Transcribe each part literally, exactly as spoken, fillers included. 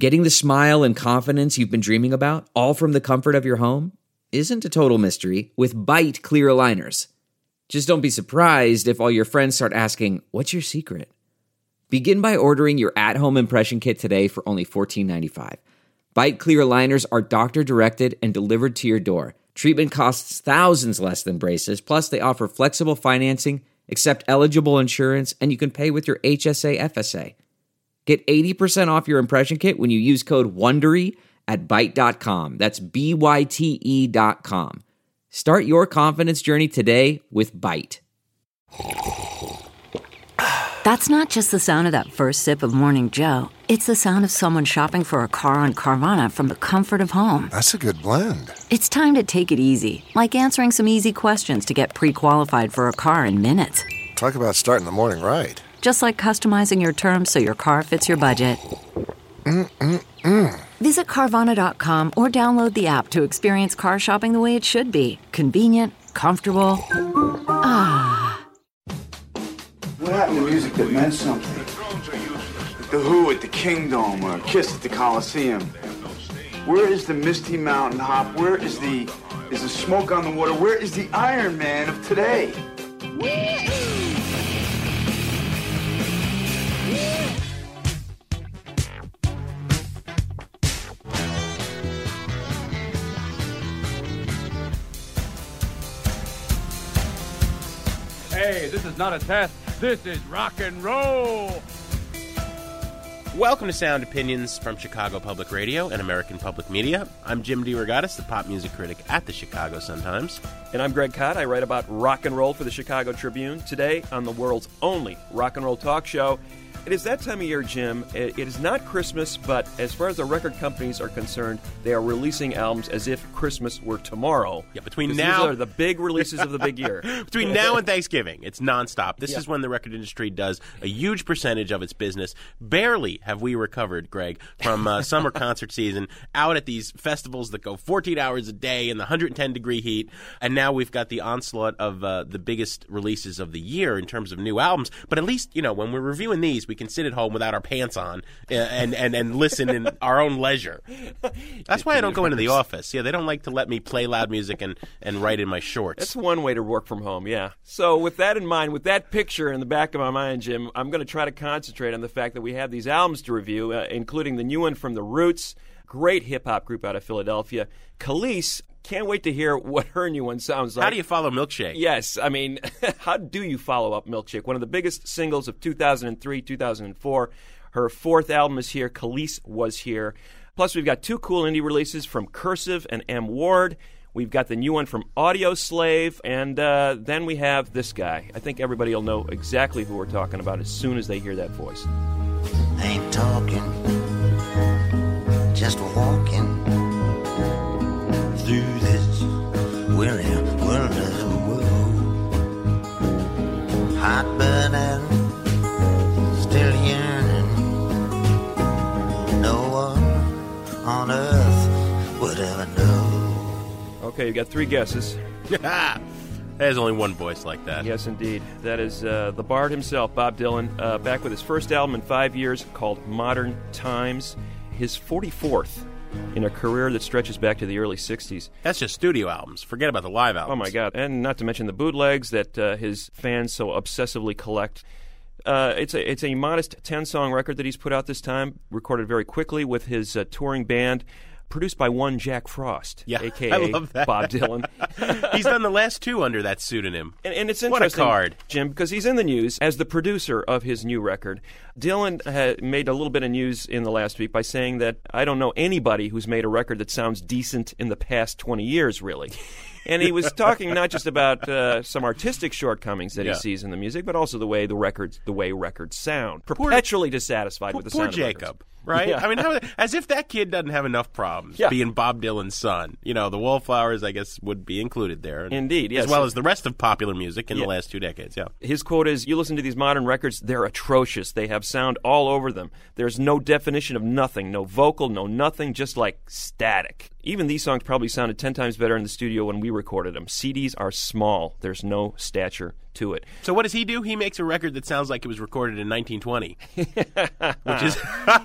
Getting the smile and confidence you've been dreaming about, all from the comfort of your home, isn't a total mystery with Byte clear aligners. Just don't be surprised if all your friends start asking, "What's your secret?" Begin by ordering your at-home impression kit today for only fourteen ninety-five. Byte clear aligners are doctor-directed and delivered to your door. Treatment costs thousands less than braces, plus they offer flexible financing, accept eligible insurance, and you can pay with your H S A F S A. Get eighty percent off your impression kit when you use code WONDERY at byte dot com. That's B Y T E dot com. Start your confidence journey today with Byte. That's not just the sound of that first sip of Morning Joe. It's the sound of someone shopping for a car on Carvana from the comfort of home. That's a good blend. It's time to take it easy, like answering some easy questions to get pre-qualified for a car in minutes. Talk about starting the morning right. Just like customizing your terms so your car fits your budget. Mm-mm-mm. Visit Carvana dot com or download the app to experience car shopping the way it should be. Convenient, comfortable. Ah. What happened to music that meant something? The Who at the Kingdom or Kiss at the Coliseum. Where is the Misty Mountain Hop? Where is the is the Smoke on the Water? Where is the Iron Man of today? Hey, this is not a test. This is rock and roll. Welcome to Sound Opinions from Chicago Public Radio and American Public Media. I'm Jim DeRogatis, the pop music critic at the Chicago Sun-Times. And I'm Greg Kot. I write about rock and roll for the Chicago Tribune. Today, on the world's only rock and roll talk show, it is that time of year, Jim. It is not Christmas, but as far as the record companies are concerned, they are releasing albums as if Christmas were tomorrow. Yeah, between now... These are the big releases of the big year. Between now and Thanksgiving, it's nonstop. This yeah. is when the record industry does a huge percentage of its business. Barely have we recovered, Greg, from uh, summer concert season, out at these festivals that go fourteen hours a day in the one hundred ten degree heat, and now we've got the onslaught of uh, the biggest releases of the year in terms of new albums. But at least, you know, when we're reviewing these, we can sit at home without our pants on and, and, and listen in our own leisure. That's why I don't go into the office. Yeah, they don't like to let me play loud music and, and write in my shorts. That's one way to work from home, yeah. So with that in mind, with that picture in the back of my mind, Jim, I'm going to try to concentrate on the fact that we have these albums to review, uh, including the new one from The Roots, great hip-hop group out of Philadelphia. Khalees, can't wait to hear what her new one sounds like. How do you follow Milkshake? Yes, I mean, how do you follow up Milkshake? One of the biggest singles of two thousand three, two thousand four. Her fourth album is here. Khalees was here. Plus, we've got two cool indie releases from Cursive and M. Ward. We've got the new one from Audio Slave, and uh, then we have this guy. I think everybody will know exactly who we're talking about as soon as they hear that voice. Ain't talking, just walking through this weary wilderness world. Hot burning, still yearning. No one on earth would ever know. Okay, you got three guesses. There's only one voice like that. Yes, indeed. That is uh, the Bard himself, Bob Dylan, uh, back with his first album in five years called Modern Times, his forty-fourth in a career that stretches back to the early sixties. That's just studio albums. Forget about the live albums. Oh, my God. And not to mention the bootlegs that uh, his fans so obsessively collect. Uh, it's a it's a modest ten-song record that he's put out this time, recorded very quickly with his uh, touring band, produced by one Jack Frost, yeah, a k a. I love that. Bob Dylan. He's done the last two under that pseudonym. And, and it's What a interesting, card. Jim, because he's in the news as the producer of his new record. Dylan had made a little bit of news in the last week by saying that I don't know anybody who's made a record that sounds decent in the past twenty years, really. And he was talking not just about uh, some artistic shortcomings that yeah. he sees in the music, but also the way the records, the way records sound. Perpetually poor, dissatisfied poor, with the poor sound Jacob. of records. Right? Yeah. I mean, how, as if that kid doesn't have enough problems yeah. being Bob Dylan's son. You know, the Wallflowers, I guess, would be included there. Indeed, yes. As well as the rest of popular music in yeah. the last two decades, yeah. His quote is, you listen to these modern records, they're atrocious. They have have sound all over them. There's no definition of nothing, no vocal, no nothing, just like static. Even these songs probably sounded ten times better in the studio when we recorded them. C Ds are small. There's no stature to it. So what does he do? He makes a record that sounds like it was recorded in nineteen twenty. Which is...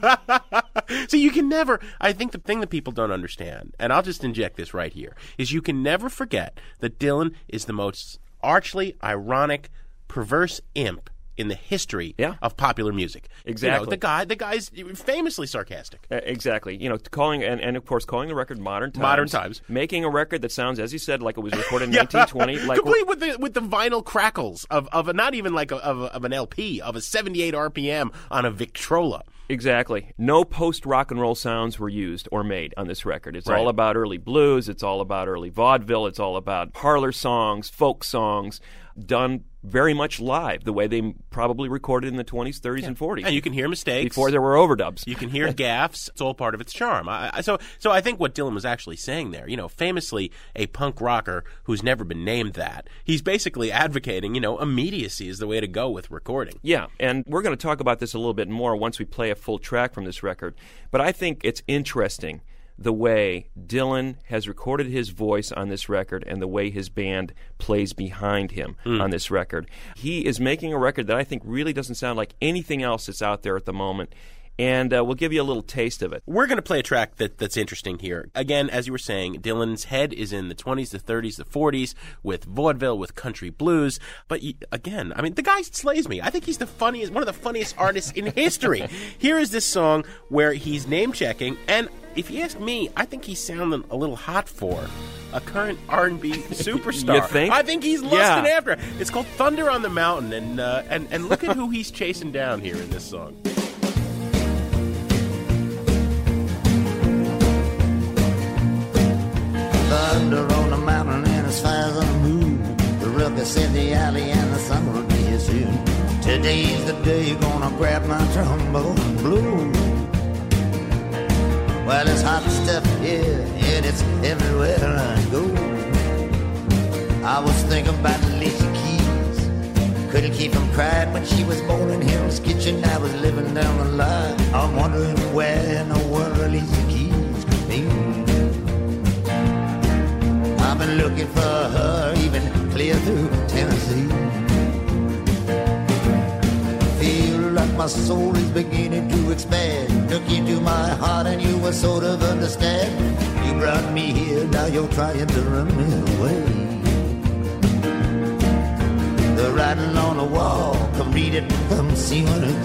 So you can never... I think the thing that people don't understand, and I'll just inject this right here, is you can never forget that Dylan is the most archly ironic, perverse imp in the history yeah. of popular music. Exactly. You know, the guy, the guy's famously sarcastic. Uh, exactly. You know, calling and, and of course calling the record Modern Times. Modern Times. Making a record that sounds, as you said, like it was recorded in yeah. nineteen twenty. Like complete with the with the vinyl crackles of of a, not even like a, of, a, of an L P, of a seventy-eight R P M on a Victrola. Exactly. No post rock and roll sounds were used or made on this record. It's right. all about early blues. It's all about early vaudeville. It's all about parlor songs, folk songs, done very much live, the way they probably recorded in the twenties, thirties, yeah. and forties. And you can hear mistakes. Before there were overdubs. You can hear gaffes. It's all part of its charm. I, I, so, so I think what Dylan was actually saying there, you know, famously a punk rocker who's never been named that, he's basically advocating, you know, immediacy is the way to go with recording. Yeah, and we're going to talk about this a little bit more once we play a full track from this record. But I think it's interesting the way Dylan has recorded his voice on this record and the way his band plays behind him mm. on this record. He is making a record that I think really doesn't sound like anything else that's out there at the moment. And uh, we'll give you a little taste of it. We're going to play a track that, that's interesting here. Again, as you were saying, Dylan's head is in the twenties, the thirties, the forties, with vaudeville, with country blues. But he, again, I mean, the guy slays me. I think he's the funniest, one of the funniest artists in history. Here is this song where he's name-checking, and if you ask me, I think he's sounding a little hot for a current R and B superstar. You think? I think he's lusting yeah. after it. It's called Thunder on the Mountain, and, uh, and, and look at who he's chasing down here in this song. Thunder on the mountain and as far as on the moon. The ruckus in the alley and the sun will be here soon. Today's the day you're gonna grab my trombone blue. Well, it's hot stuff here and it's everywhere I go. I was thinking about Alicia Keys. Couldn't keep from crying when she was born in Hell's Kitchen. I was living down the line. I'm wondering where in the world Alicia Keys could be. I've been looking for her even clear through Tennessee. Feel like my soul is beginning to expand. Look into my heart and you will sort of understand. You brought me here, now you're trying to run me away. The writing on the wall, come read it, come see what it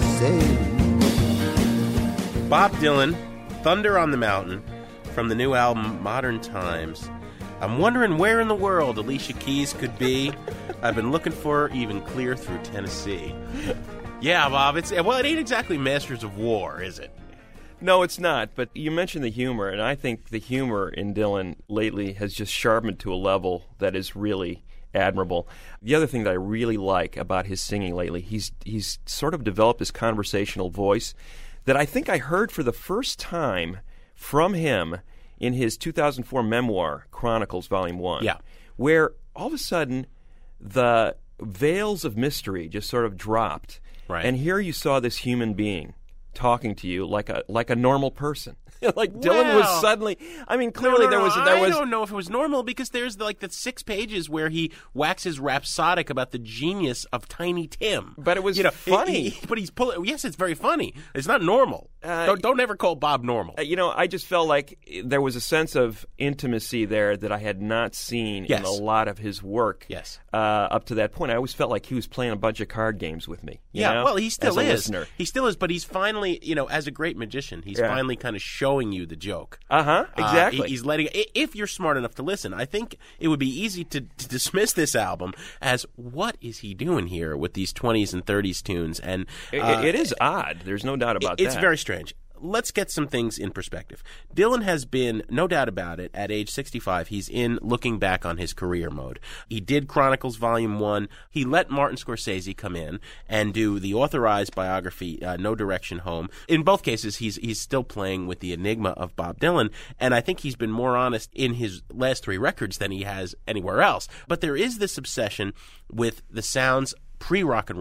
says. Bob Dylan, Thunder on the Mountain, from the new album Modern Times. I'm wondering where in the world Alicia Keys could be. I've been looking for her even clear through Tennessee. Yeah, Bob, it's well, it ain't exactly Masters of War, is it? No, it's not, but you mentioned the humor, and I think the humor in Dylan lately has just sharpened to a level that is really admirable. The other thing that I really like about his singing lately, he's he's sort of developed this conversational voice that I think I heard for the first time from him in his two thousand four memoir, Chronicles, Volume one, yeah. where all of a sudden the veils of mystery just sort of dropped. Right. And here you saw this human being talking to you like a like a normal person. Like Dylan well, was suddenly. I mean, clearly no, no, there no, was there I was. don't know if it was normal because there's like the six pages where he waxes rhapsodic about the genius of Tiny Tim. But it was you know, funny. He, but he's pulling. Yes, it's very funny. It's not normal. Uh, don't, don't ever call Bob normal. Uh, you know, I just felt like there was a sense of intimacy there that I had not seen yes. in a lot of his work. Yes. Uh, up to that point, I always felt like he was playing a bunch of card games with me. You yeah. know, well, he still as a is. Listener. He still is. But he's finally, you know, as a great magician, he's yeah. finally kind of showing you the joke. Uh-huh, exactly. Uh, he's letting. If you're smart enough to listen, I think it would be easy to, to dismiss this album as what is he doing here with these twenties and thirties tunes? And uh, it, it is odd. There's no doubt about it's that. It's very strange. Let's get some things in perspective. Dylan has been, no doubt about it, at age sixty-five, he's in looking back on his career mode. He did Chronicles Volume one. He let Martin Scorsese come in and do the authorized biography, uh, No Direction Home. In both cases, he's he's still playing with the enigma of Bob Dylan, and I think he's been more honest in his last three records than he has anywhere else. But there is this obsession with the sounds pre-rock and roll.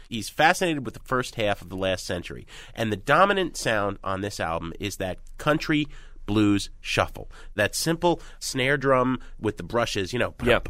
He's fascinated with the first half of the last century. And the dominant sound on this album is that country blues shuffle. That simple snare drum with the brushes, you know, yep.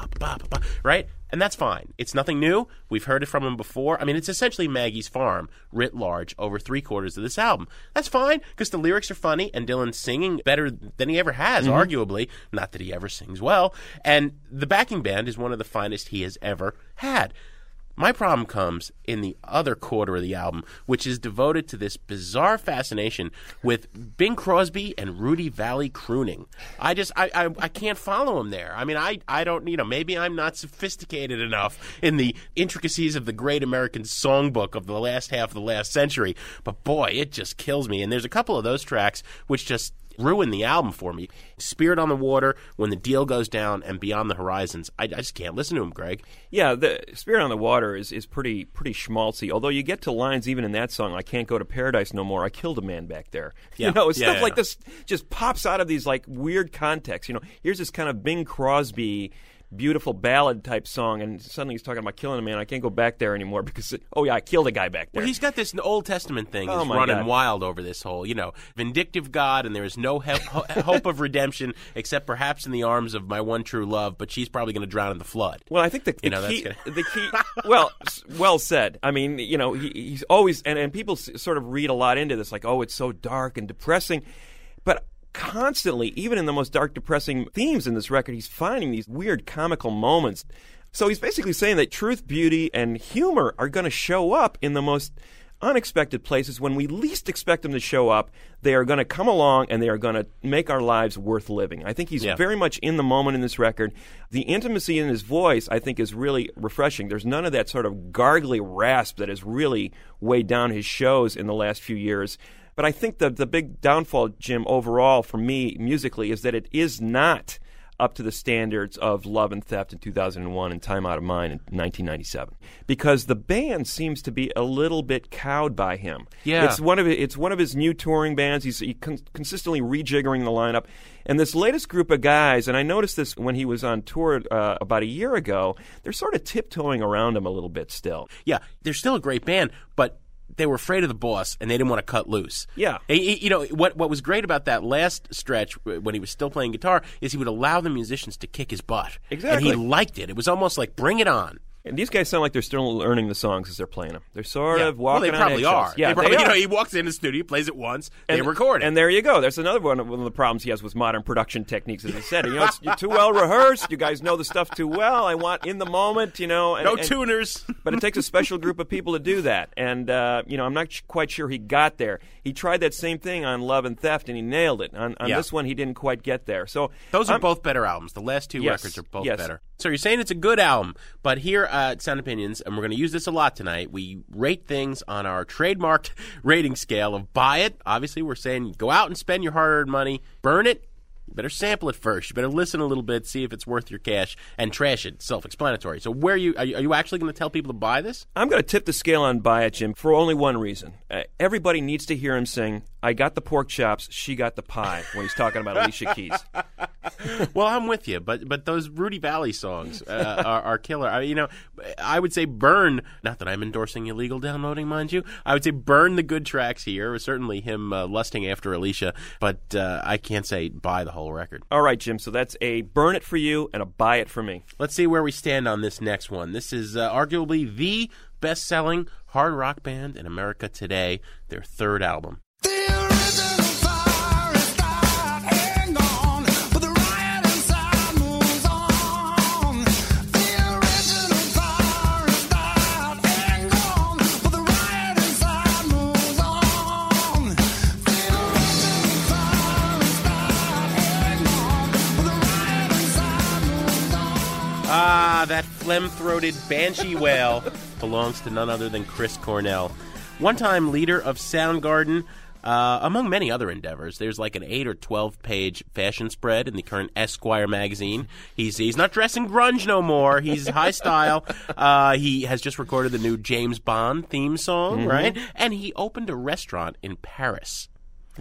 right? And that's fine. It's nothing new. We've heard it from him before. I mean, it's essentially Maggie's Farm, writ large, over three quarters of this album. That's fine, because the lyrics are funny, and Dylan's singing better than he ever has, mm-hmm. arguably. Not that he ever sings well. And the backing band is one of the finest he has ever had. My problem comes in the other quarter of the album, which is devoted to this bizarre fascination with Bing Crosby and Rudy Valley crooning. I just, I, I, I can't follow him there. I mean, I, I don't, you know, maybe I'm not sophisticated enough in the intricacies of the great American songbook of the last half of the last century, but boy, it just kills me. And there's a couple of those tracks which just ruin the album for me. Spirit on the Water, When the Deal Goes Down, and Beyond the Horizons. I, I just can't listen to him, Greg. Yeah, the Spirit on the Water is, is pretty pretty schmaltzy, although you get to lines even in that song, I can't go to paradise no more, I killed a man back there. Yeah. You know, yeah, stuff yeah, like yeah. this just pops out of these like weird contexts. You know, here's this kind of Bing Crosby beautiful ballad type song, and suddenly he's talking about killing a man. I can't go back there anymore because, oh yeah, I killed a guy back there. Well, he's got this Old Testament thing oh that's my running God. wild over this whole, you know, vindictive God, and there is no he- hope of redemption except perhaps in the arms of my one true love, but she's probably going to drown in the flood. Well, I think the, the you know, key, that's gonna... the key, well, well said. I mean, you know, he, he's always, and, and people s- sort of read a lot into this, like, oh, it's so dark and depressing, but constantly, even in the most dark, depressing themes in this record, he's finding these weird comical moments. So he's basically saying that truth, beauty, and humor are going to show up in the most unexpected places. When we least expect them to show up, they are going to come along and they are going to make our lives worth living. I think he's yeah. very much in the moment in this record. The intimacy in his voice, I think, is really refreshing. There's none of that sort of gargly rasp that has really weighed down his shows in the last few years. But I think the the big downfall, Jim, overall for me musically is that it is not up to the standards of Love and Theft in two thousand one and Time Out of Mind in nineteen ninety-seven, because the band seems to be a little bit cowed by him. Yeah, it's one of it's one of his new touring bands. He's he con- consistently rejiggering the lineup, and this latest group of guys, and I noticed this when he was on tour uh, about a year ago, they're sort of tiptoeing around him a little bit still. Yeah, they're still a great band, but they were afraid of the boss, and they didn't want to cut loose. Yeah. He, he, you know, what what was great about that last stretch when he was still playing guitar is he would allow the musicians to kick his butt. Exactly. And he liked it. It was almost like, bring it on. And these guys sound like they're still learning the songs as they're playing them. They're sort Yeah. of walking well, they probably on are. eggshells. Yeah, they probably, they you know, are. he walks in the studio, plays it once, and, they record it. And there you go. There's another one, one of the problems he has with modern production techniques, as he said. You know, it's, you're too well rehearsed. You guys know the stuff too well. I want in the moment, you know. And, no and, tuners. But it takes a special group of people to do that. And, uh, you know, I'm not sh- quite sure he got there. He tried that same thing on Love and Theft, and he nailed it. On, on yeah. this one, he didn't quite get there. So Those are I'm, both better albums. The last two yes, records are both yes. better. So you're saying it's a good album, but here at Sound Opinions, and we're going to use this a lot tonight, we rate things on our trademarked rating scale of buy it. Obviously, we're saying go out and spend your hard-earned money, burn it. You better sample it first. You better listen a little bit, see if it's worth your cash, and trash it. Self-explanatory. So where are you, are you, are you actually going to tell people to buy this? I'm going to tip the scale on buy it, Jim, for only one reason. Uh, everybody needs to hear him sing, I got the pork chops, she got the pie, when he's talking about Alicia Keys. Well, I'm with you, but but those Rudy Valley songs uh, are, are killer. I, you know, I would say burn, not that I'm endorsing illegal downloading, mind you, I would say burn the good tracks here, certainly him uh, lusting after Alicia, but uh, I can't say buy the whole record. All right, Jim, so that's a burn it for you and a buy it for me. Let's see where we stand on this next one. This is uh, arguably the best-selling hard rock band in America today, their third album. Ah, that phlegm-throated banshee wail belongs to none other than Chris Cornell. One-time leader of Soundgarden, uh, among many other endeavors. There's like an eight or twelve page fashion spread in the current Esquire magazine. He's he's not dressing grunge no more. He's high style. Uh, he has just recorded the new James Bond theme song, mm-hmm. right? And he opened a restaurant in Paris. Wow.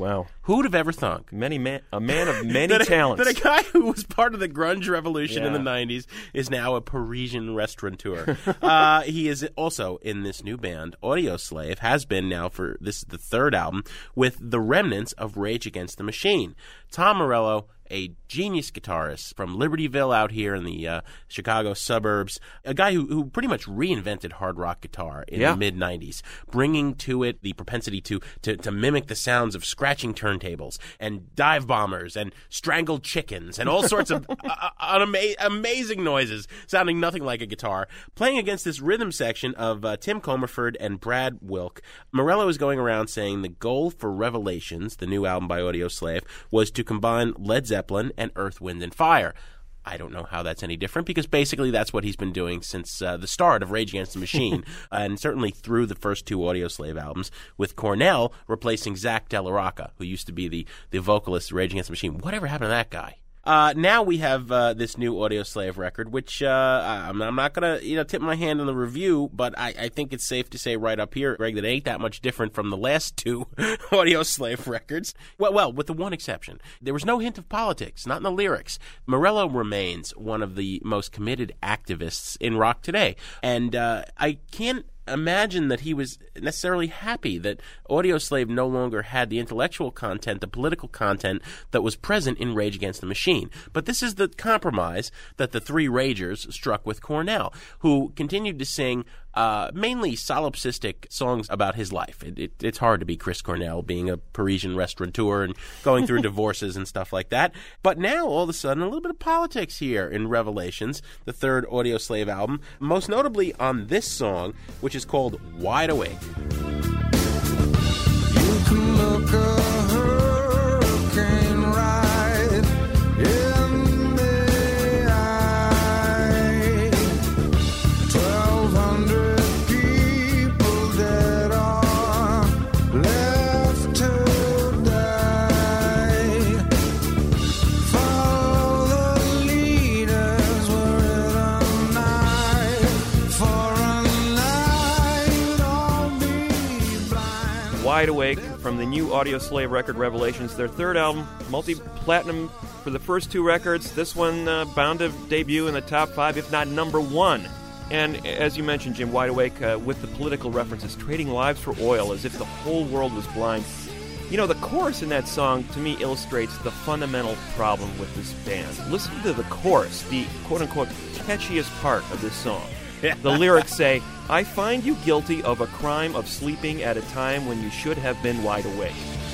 Who would have ever thunk? Many man, a man of many that a, talents. That a guy who was part of the grunge revolution Yeah. in the nineties is now a Parisian restaurateur. uh, he is also in this new band, Audioslave, has been now for, this is the third album, with the remnants of Rage Against the Machine. Tom Morello, a genius guitarist from Libertyville out here in the uh, Chicago suburbs, a guy who, who pretty much reinvented hard rock guitar in Yeah. the mid-nineties, bringing to it the propensity to, to, to mimic the sounds of scratching turntables and dive bombers and strangled chickens and all sorts of uh, unama- amazing noises sounding nothing like a guitar. Playing against this rhythm section of uh, Tim Comerford and Brad Wilk, Morello is going around saying the goal for Revelations, the new album by Audioslave, was to combine Led Zeppelin and Earth, Wind, and Fire. I don't know how that's any different because basically that's what he's been doing since uh, the start of Rage Against the Machine and certainly through the first two Audioslave albums, with Cornell replacing Zach De La Rocca, who used to be the, the vocalist of Rage Against the Machine. Whatever happened to that guy? Uh, now we have uh, this new Audioslave record, which uh, I'm, I'm not going to you know tip my hand on the review, but I, I think it's safe to say right up here, Greg, that it ain't that much different from the last two Audioslave records. Well, well, with the one exception. There was no hint of politics, not in the lyrics. Morello remains one of the most committed activists in rock today, and uh, I can't imagine that he was necessarily happy that Audioslave no longer had the intellectual content, the political content that was present in Rage Against the Machine. But this is the compromise that the three Ragers struck with Cornell, who continued to sing uh, mainly solipsistic songs about his life. It, it, it's hard to be Chris Cornell, being a Parisian restaurateur and going through divorces and stuff like that. But now, all of a sudden, a little bit of politics here in Revelations, the third Audioslave album, most notably on this song, which is called Wide Awake. You can look a hurricane right in the eye. Twelve hundred people dead are left to die. Follow the leaders where it night for a night I'll be blind. Wide Awake from the new Audioslave record Revelations, their third album, multi-platinum for the first two records. This one uh, bound to debut in the top five, if not number one. And as you mentioned, Jim, Wide Awake uh, with the political references, trading lives for oil as if the whole world was blind. You know, the chorus in that song, to me, illustrates the fundamental problem with this band. Listen to the chorus, the quote-unquote catchiest part of this song. The lyrics say, I find you guilty of a crime of sleeping at a time when you should have been wide awake.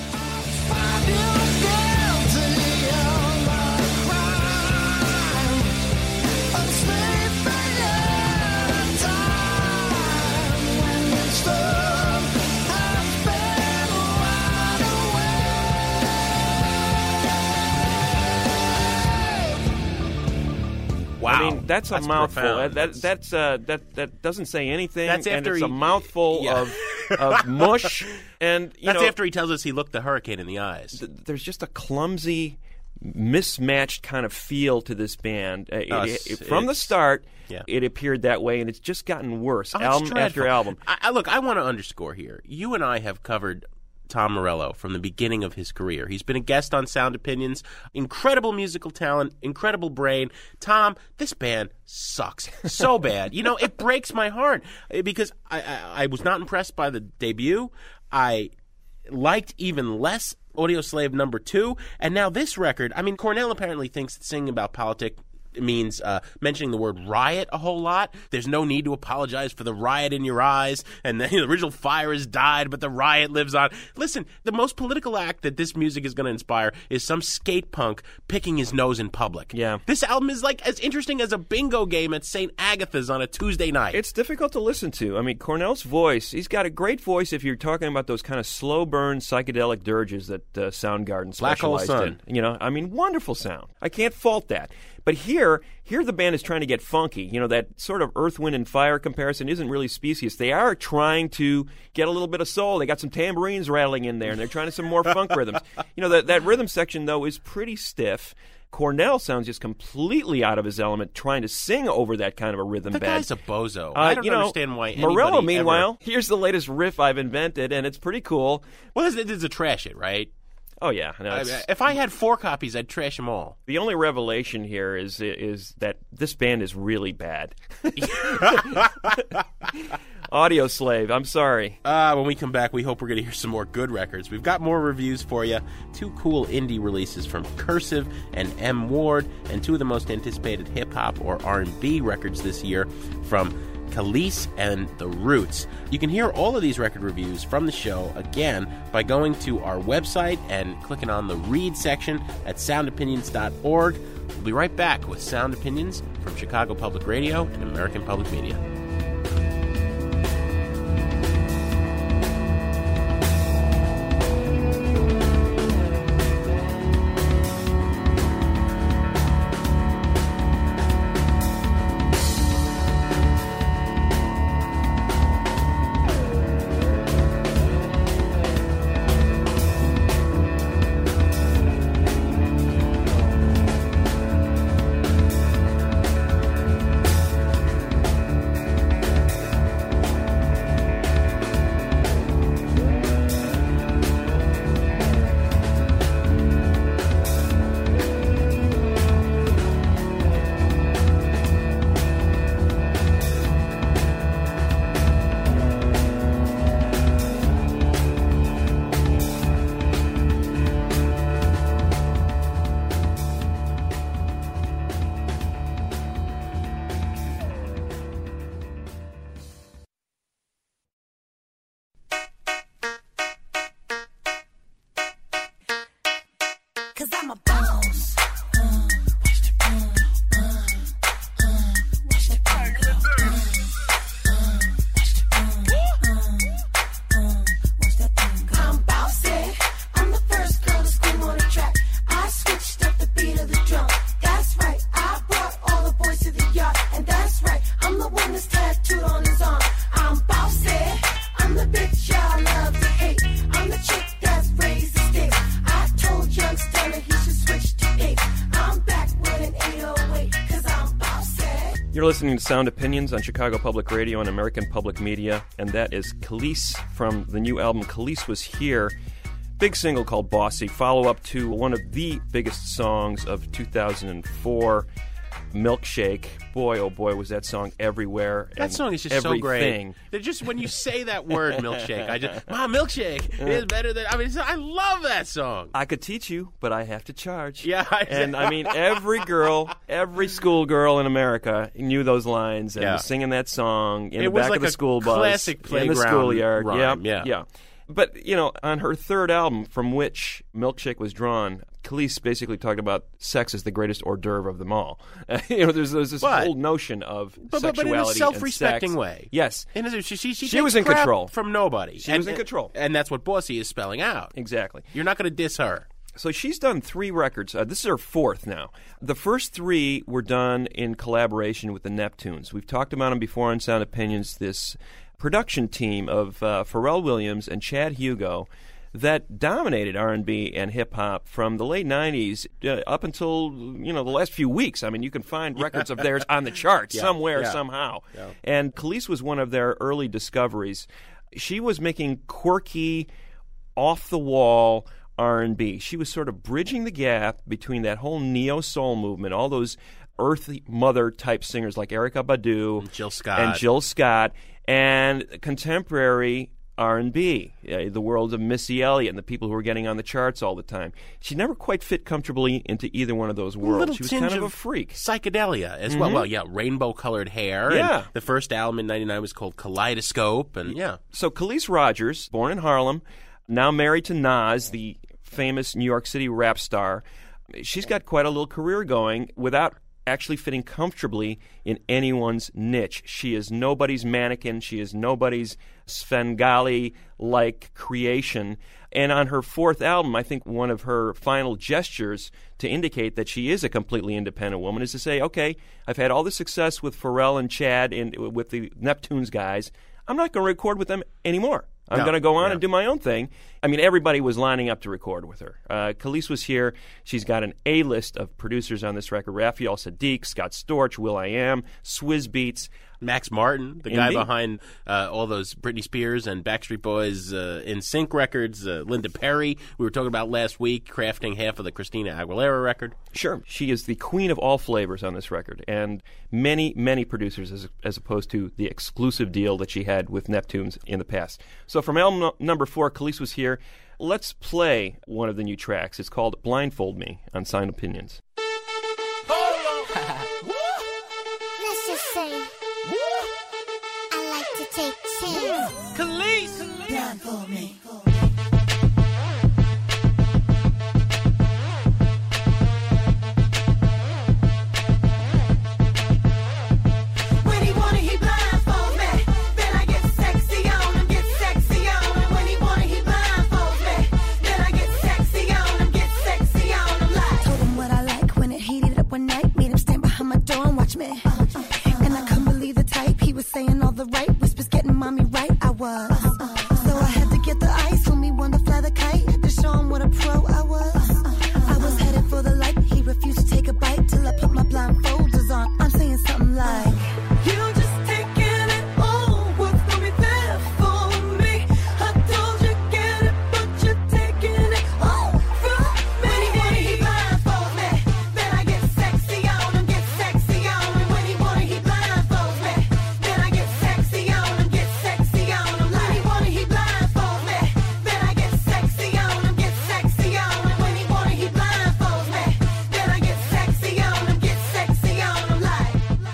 Wow. I mean, that's a That's mouthful. profound. That, that that's uh, that that doesn't say anything. That's and after it's he- a mouthful yeah. of of mush. And you That's know, after he tells us he looked the hurricane in the eyes. th- there's just a clumsy, mismatched kind of feel to this band. Uh, it- Oh, it- it's- it- from the it's- start, yeah. it appeared that way, and it's just gotten worse, Oh, it's album dreadful. after album. I, I, look, I want to underscore here. You and I have covered Tom Morello from the beginning of his career. He's been a guest on Sound Opinions. Incredible musical talent, incredible brain. Tom, this band sucks so bad. You know, it breaks my heart eh, because I, I, I was not impressed by the debut. I liked even less Audioslave number two, and now this record. I mean, Cornell apparently thinks that singing about politics means uh, mentioning the word riot a whole lot. There's no need to apologize for the riot in your eyes, and the, the original fire has died, but the riot lives on. Listen, the most political act that this music is going to inspire is some skate punk picking his nose in public. Yeah. This album is like as interesting as a bingo game at Saint Agatha's on a Tuesday night. It's difficult to listen to. I mean, Cornell's voice, he's got a great voice if you're talking about those kind of slow burn psychedelic dirges that uh, Soundgarden Black Hole specialized Sun. in. You know, I mean, wonderful sound. I can't fault that. But here, here the band is trying to get funky. You know, that sort of Earth, Wind, and Fire comparison isn't really specious. They are trying to get a little bit of soul. They got some tambourines rattling in there, and they're trying to some more funk rhythms. You know, that, that rhythm section, though, is pretty stiff. Cornell sounds just completely out of his element trying to sing over that kind of a rhythm the bed. guy's a bozo. Uh, I don't you know, understand why Morello, anybody meanwhile, ever... here's the latest riff I've invented, and it's pretty cool. Well, it's, it's a trash it, right? Oh yeah. No, I, it's- if I had four copies, I'd trash them all. the only revelation here is is that this band is really bad. Audio Slave, I'm sorry. Uh, when we come back, we hope we're going to hear some more good records. We've got more reviews for you. Two cool indie releases from Cursive and M. Ward, and two of the most anticipated hip-hop or R and B records this year from Khalees and The Roots. You can hear all of these record reviews from the show, again, by going to our website and clicking on the Read section at sound opinions dot org. We'll be right back with Sound Opinions from Chicago Public Radio and American Public Media. Cause I'm a boss. Uh, watch the boom. Uh, uh, watch the boom go. Uh, uh, watch the boom. Uh, uh, watch that boom go. I'm bossy. I'm the first girl to scream on the track. I switched up the beat of the drum. That's right. I brought all the boys to the yard. And that's right. I'm the one that's tattooed on his arm. I'm bossy. I'm the bitch y'all love to hate. I'm the chick that's raised the stakes. I told young Stunner he should switch to eight. I'm back with an eight oh eight, cause I'm bossy. You're listening to Sound Opinions on Chicago Public Radio and American Public Media, and that is Khalees from the new album Khalees Was Here. Big single called Bossy, follow-up to one of the biggest songs of two thousand four, Milkshake. Boy, oh boy, was that song everywhere. That and song is just everything. so great. They're just when you say that word, milkshake, I just, Mom, milkshake is better than. I mean, it's- I love that song. I could teach you, but I have to charge. Yeah, I- and I mean, every girl, every schoolgirl in America knew those lines and Yeah. was singing that song in It the was back like of the a school bus, classic in the playground schoolyard. rhyme, yeah, yeah. yeah. But you know, on her third album, from which Milkshake was drawn, Khalees basically talked about sex as the greatest hors d'oeuvre of them all. you know, there's, there's this But- whole notion of But, but, but in sexuality a self-respecting and sex. way. Yes, In a, she she, she, She takes was in crap control. from nobody. She and, was in control. and that's what Bossy is spelling out. exactly. You're not going to diss her. So she's done three records. Uh, this is her fourth now. The first three were done in collaboration with the Neptunes. We've talked about them before on Sound Opinions, this production team of uh, Pharrell Williams and Chad Hugo that dominated R and B and hip-hop from the late nineties uh, up until, you know, the last few weeks. I mean, you can find records of theirs on the charts Yeah, somewhere, yeah. somehow. Yeah. And Khalees was one of their early discoveries. She was making quirky, off-the-wall R and B. She was sort of bridging the gap between that whole neo-soul movement, all those earthy mother-type singers like Erykah Badu And Jill Scott. and Jill Scott, and contemporary R and B, uh, the world of Missy Elliott and the people who were getting on the charts all the time. She never quite fit comfortably into either one of those worlds. Little She was tinge kind of of a freak. Psychedelia as well. Well, yeah, rainbow-colored hair. and Yeah. the first album in ninety-nine was called Kaleidoscope, and yeah. So Khalees Rogers, born in Harlem, now married to Nas, the famous New York City rap star. She's got quite a little career going without actually fitting comfortably in anyone's niche. She is nobody's mannequin. She is nobody's Svengali-like creation. And on her fourth album, I think one of her final gestures to indicate that she is a completely independent woman is to say, okay, I've had all the success with Pharrell and Chad and with the Neptunes guys. I'm not going to record with them anymore. I'm No, going to go on yeah. and do my own thing. I mean, everybody was lining up to record with her. Uh, Khalees was here. She's got an A-list of producers on this record. Raphael Sadiq, Scott Storch, Will.i.am, Swizz Beatz. Max Martin, the guy Indeed. behind uh, all those Britney Spears and Backstreet Boys uh, In Sync records. Uh, Linda Perry, we were talking about last week, crafting half of the Christina Aguilera record. Sure. She is the queen of all flavors on this record, and many, many producers as, as opposed to the exclusive deal that she had with Neptunes in the past. So from album no- number four, Khalees Was Here. Let's play one of the new tracks. It's called Blindfold Me on Sound Opinions. Let's just say I like to take chances. Khalees! Blindfold me. When he wanna, he blindfold me. Then I get sexy on him, get sexy on him. When he wanna, he blindfold me. Then I get sexy on him, get sexy on him. Like told him what I like when it heated up one night. Made him stand behind my door and watch me. And I couldn't believe the type. He was saying all the right whispers, getting mommy right. I was. So I had to get the ice when me wanted to fly the kite to show him what a pro I was. I was headed for the light. He refused to take a bite till I put my blindfolders on. I'm saying something like, you just taking it all. What's gonna be there for me? I told you get it, but you're taking it all from me. When he wanna, he blindfold me. Then I get sexy on him, get sexy on him. When he wanna, he blindfold me. Then I get sexy on him, get sexy on him. When he wanna, he blindfold me. Then I get sexy on him, get sexy on him. When he wanna, he blindfold me. Then I get sexy on him, get sexy on him. Like.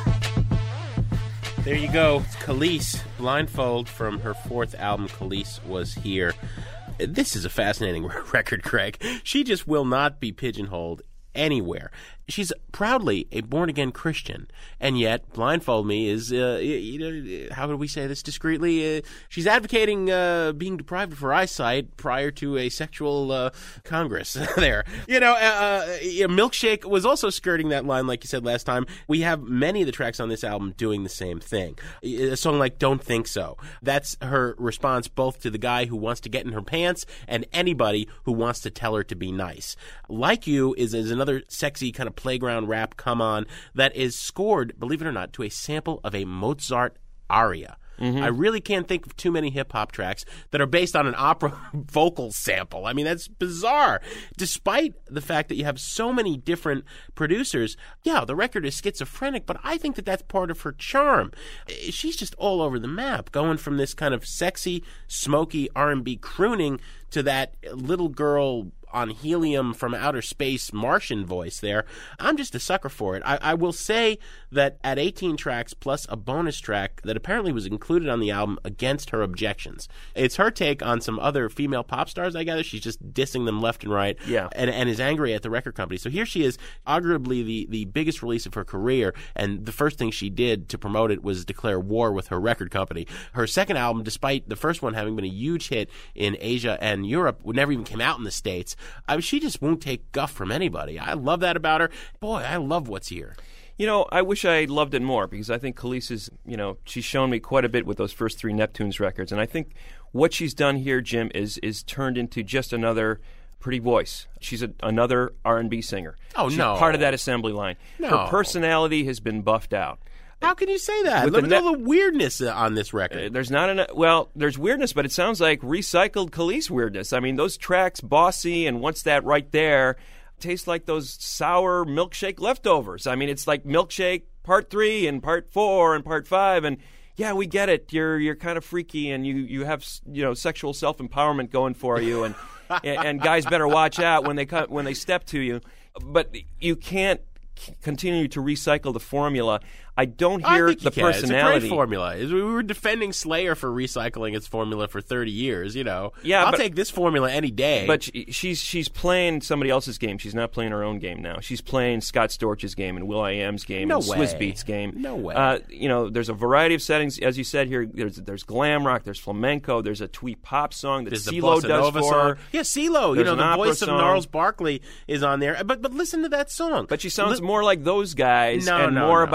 There you go. It's Khalees, Blindfold, from her fourth album, Khalees Was Here. This is a fascinating record, Craig. She just will not be pigeonholed anywhere. She's proudly a born-again Christian, and yet Blindfold Me is, uh, you know, how would we say this discreetly? Uh, she's advocating uh, being deprived of her eyesight prior to a sexual uh, congress there. You know, uh, uh, Milkshake was also skirting that line, like you said last time. We have many of the tracks on this album doing the same thing. A song like Don't Think So. That's her response both to the guy who wants to get in her pants and anybody who wants to tell her to be nice. Like You is, is another sexy kind of playground rap come on that is scored, believe it or not, to a sample of a Mozart aria. Mm-hmm. I really can't think of too many hip-hop tracks that are based on an opera vocal sample. I mean, that's bizarre. Despite the fact that you have so many different producers, yeah, the record is schizophrenic, but I think that that's part of her charm. She's just all over the map, going from this kind of sexy, smoky R and B crooning to that little girl on helium from outer space Martian voice there. I'm just a sucker for it. I, I will say that at eighteen tracks plus a bonus track that apparently was included on the album against her objections. It's her take on some other female pop stars, I gather. She's just dissing them left and right, yeah, and, and is angry at the record company. So here she is, arguably the, the biggest release of her career, and the first thing she did to promote it was declare war with her record company. Her second album, despite the first one having been a huge hit in Asia and Europe, never even came out in the States. I mean, she just won't take guff from anybody. I love that about her. Boy, I love What's Here. You know, I wish I loved it more because I think Khalees is, you know, she's shown me quite a bit with those first three Neptunes records. And I think what she's done here, Jim, is is turned into just another pretty voice. She's a, another R and B singer. Oh, she's no. part of that assembly line. No. Her personality has been buffed out. How can you say that? With Look the at ne- all the weirdness uh, on this record. Uh, there's not enough. Well, there's weirdness, but it sounds like recycled Khalees weirdness. I mean, those tracks, Bossy and What's That Right There, taste like those sour Milkshake leftovers. I mean, it's like Milkshake Part Three and Part Four and Part Five, and yeah, we get it. You're you're kind of freaky, and you you have you know sexual self empowerment going for you, and and guys better watch out when they cut when they step to you. But you can't continue to recycle the formula. I don't hear I think the you can. personality. It's a great formula. We were defending Slayer for recycling its formula for thirty years. You know, Yeah, I'll but- take this formula any day. But she, she's she's playing somebody else's game. She's not playing her own game now. She's playing Scott Storch's game and will.i.am's game No and Swizz way. Beatz game. No way. Uh, you know, there's a variety of settings, as you said here. There's there's glam rock, there's flamenco, there's a twee pop song that There's the CeeLo Bossa does Nova for song. her. Yeah, CeeLo. You There's know, an the opera voice of song. Gnarls Barkley is on there. But but listen to that song. But she sounds Li- more like those guys No, and no, more no. about their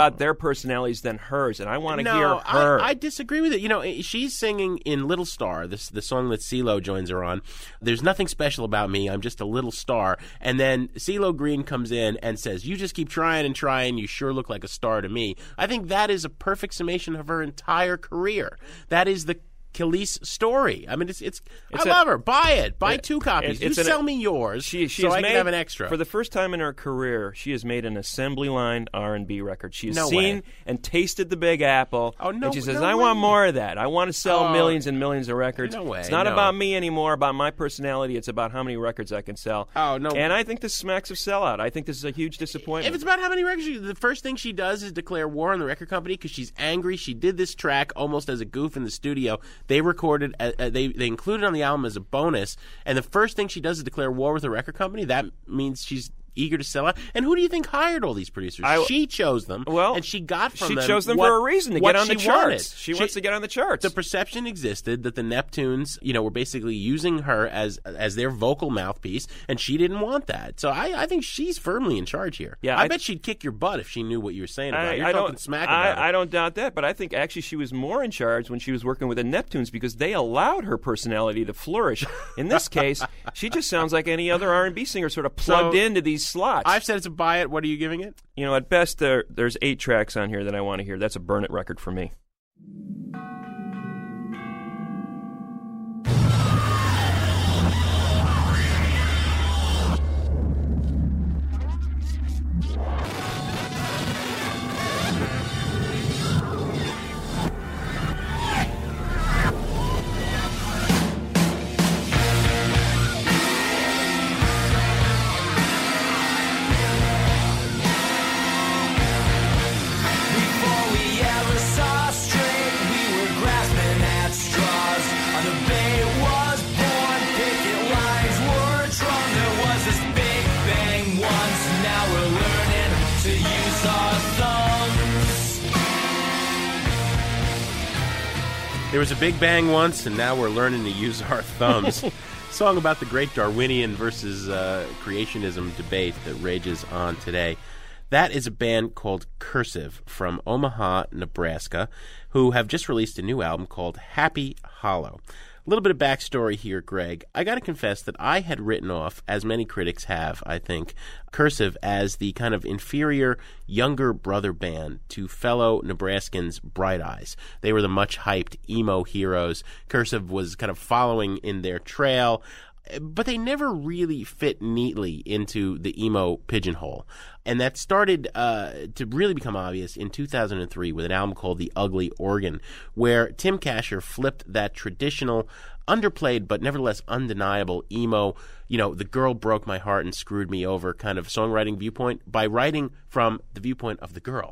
personalities than hers, and I want to no, hear her. I, I disagree with it. You know, she's singing in Little Star, this the song that CeeLo joins her on. There's nothing special about me. I'm just a little star. And then CeeLo Green comes in and says, you just keep trying and trying. You sure look like a star to me. I think that is a perfect summation of her entire career. That is the Kelis story. I mean, it's it's. It's I a- love her. Buy it. Buy it- two copies. it- it's you an- sell me yours, She, she so has I made, can have an extra. For the first time in her career, she has made an assembly line R and B record. She has No seen way. and tasted the Big Apple. Oh, no- And she says, no I way. want more of that. I want to sell Oh, millions and millions of records. no way, It's not no. about me anymore, about my personality. It's about how many records I can sell. Oh, no. And I think this smacks of sellout. I think this is a huge disappointment. If it's about how many records, she, the first thing she does is declare war on the record company because she's angry. She did this track almost as a goof in the studio. They recorded, uh, uh, they they included it on the album as a bonus, and the first thing she does is declare war with the record company. That means she's eager to sell out. And who do you think hired all these producers? I- she chose them. Well, and she got from she them. chose them what- for a reason, to what get on the she charts. wanted. She wants to get on the charts. The perception existed that the Neptunes, you know, were basically using her as as their vocal mouthpiece, and she didn't want that. So I, I think she's firmly in charge here. Yeah, I, I- bet she'd kick your butt if she knew what you were saying about I, it. You're I talking don't, smack I, about it. I don't doubt that, but I think actually she was more in charge when she was working with the Neptunes because they allowed her personality to flourish. In this case, she just sounds like any other R and B singer, sort of plugged So, into these slots. I've said it's a buy it. What are you giving it? You know, at best, there, there's eight tracks on here that I want to hear. That's a burn it record for me. Before we ever saw straight, we were grasping at straws. The bay was born, picket lines were drawn. There was this big bang once. Now we're learning to use our thumbs. There was a big bang once, and now we're learning to use our thumbs. Song about the great Darwinian versus uh, creationism debate that rages on today. That is a band called Cursive from Omaha, Nebraska, who have just released a new album called Happy Hollow. A little bit of backstory here, Greg. I got to confess that I had written off, as many critics have, I think, Cursive as the kind of inferior younger brother band to fellow Nebraskans Bright Eyes. They were the much-hyped emo heroes. Cursive was kind of following in their trail, but they never really fit neatly into the emo pigeonhole. And that started uh, to really become obvious in two thousand three with an album called The Ugly Organ, where Tim Kasher flipped that traditional, underplayed but nevertheless undeniable emo, you know, the girl broke my heart and screwed me over kind of songwriting viewpoint by writing from the viewpoint of the girl,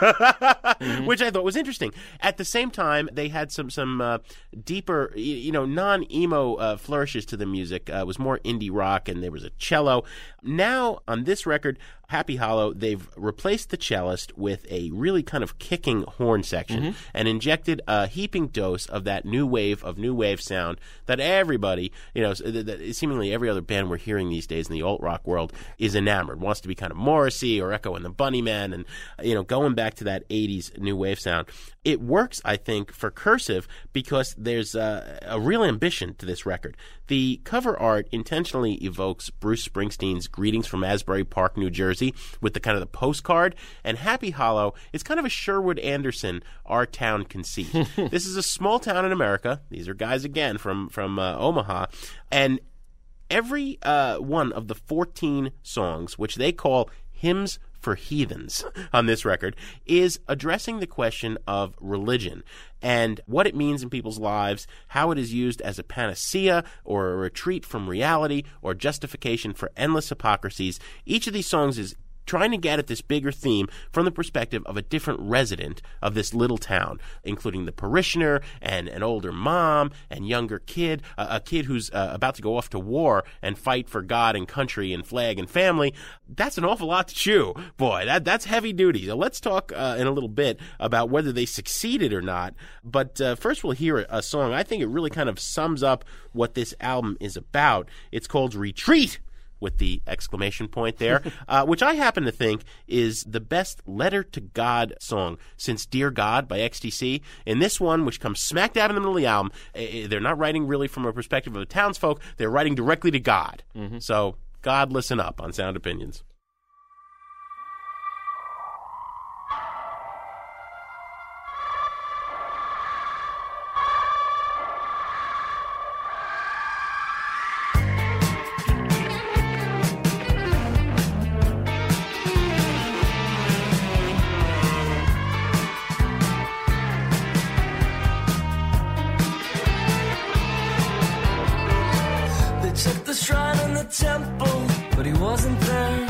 mm-hmm. which I thought was interesting. At the same time, they had some some uh, deeper, you, you know, non-emo uh, flourishes to the music. Uh, it was more indie rock, and there was a cello. Now, on this record, Happy Hollow, they've replaced the cellist with a really kind of kicking horn section Mm-hmm. and injected a heaping dose of that new wave of new wave sound that everybody, you know, that- that seemingly every other band we're hearing these days in the alt rock world is enamored, wants to be kind of Morrissey or Echo and the Bunnymen, and, you know, going back to that eighties new wave sound. It works, I think, for Cursive because there's a, a real ambition to this record. The cover art intentionally evokes Bruce Springsteen's Greetings from Asbury Park, New Jersey, with the kind of the postcard, and Happy Hollow is kind of a Sherwood Anderson, our town conceit. This is a small town in America. These are guys, again, from, from uh, Omaha, and every uh, one of the fourteen songs, which they call hymns for heathens on this record, is addressing the question of religion and what it means in people's lives, how it is used as a panacea or a retreat from reality or justification for endless hypocrisies. Each of these songs is trying to get at this bigger theme from the perspective of a different resident of this little town, including the parishioner and an older mom and younger kid, uh, a kid who's uh, about to go off to war and fight for God and country and flag and family. That's an awful lot to chew. Boy, that that's heavy duty. So let's talk uh, in a little bit about whether they succeeded or not. But uh, first we'll hear a, a song. I think it really kind of sums up what this album is about. It's called Retreat with the exclamation point there, uh, which I happen to think is the best Letter to God song since Dear God by X T C. In this one, which comes smack dab in the middle of the album, uh, they're not writing really from a perspective of the townsfolk. They're writing directly to God. Mm-hmm. So, God, listen up on Sound Opinions. Temple, but he wasn't there.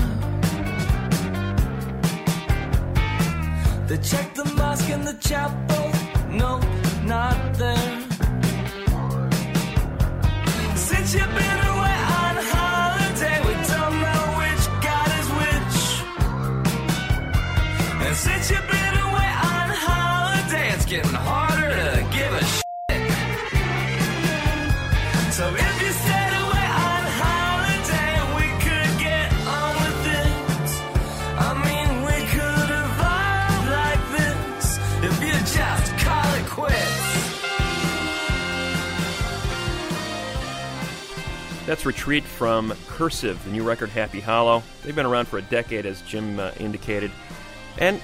They checked the mosque and the chapel, no, not there. Since you've been away on holiday, we don't know which God is which. And since you've been away on holiday, it's getting harder to give a shit. So if you stayed away on holiday, we could get on with it. I mean, we could evolve like this if you just call it quits. That's Retreat from Cursive, the new record Happy Hollow. They've been around for a decade, as Jim uh, indicated. And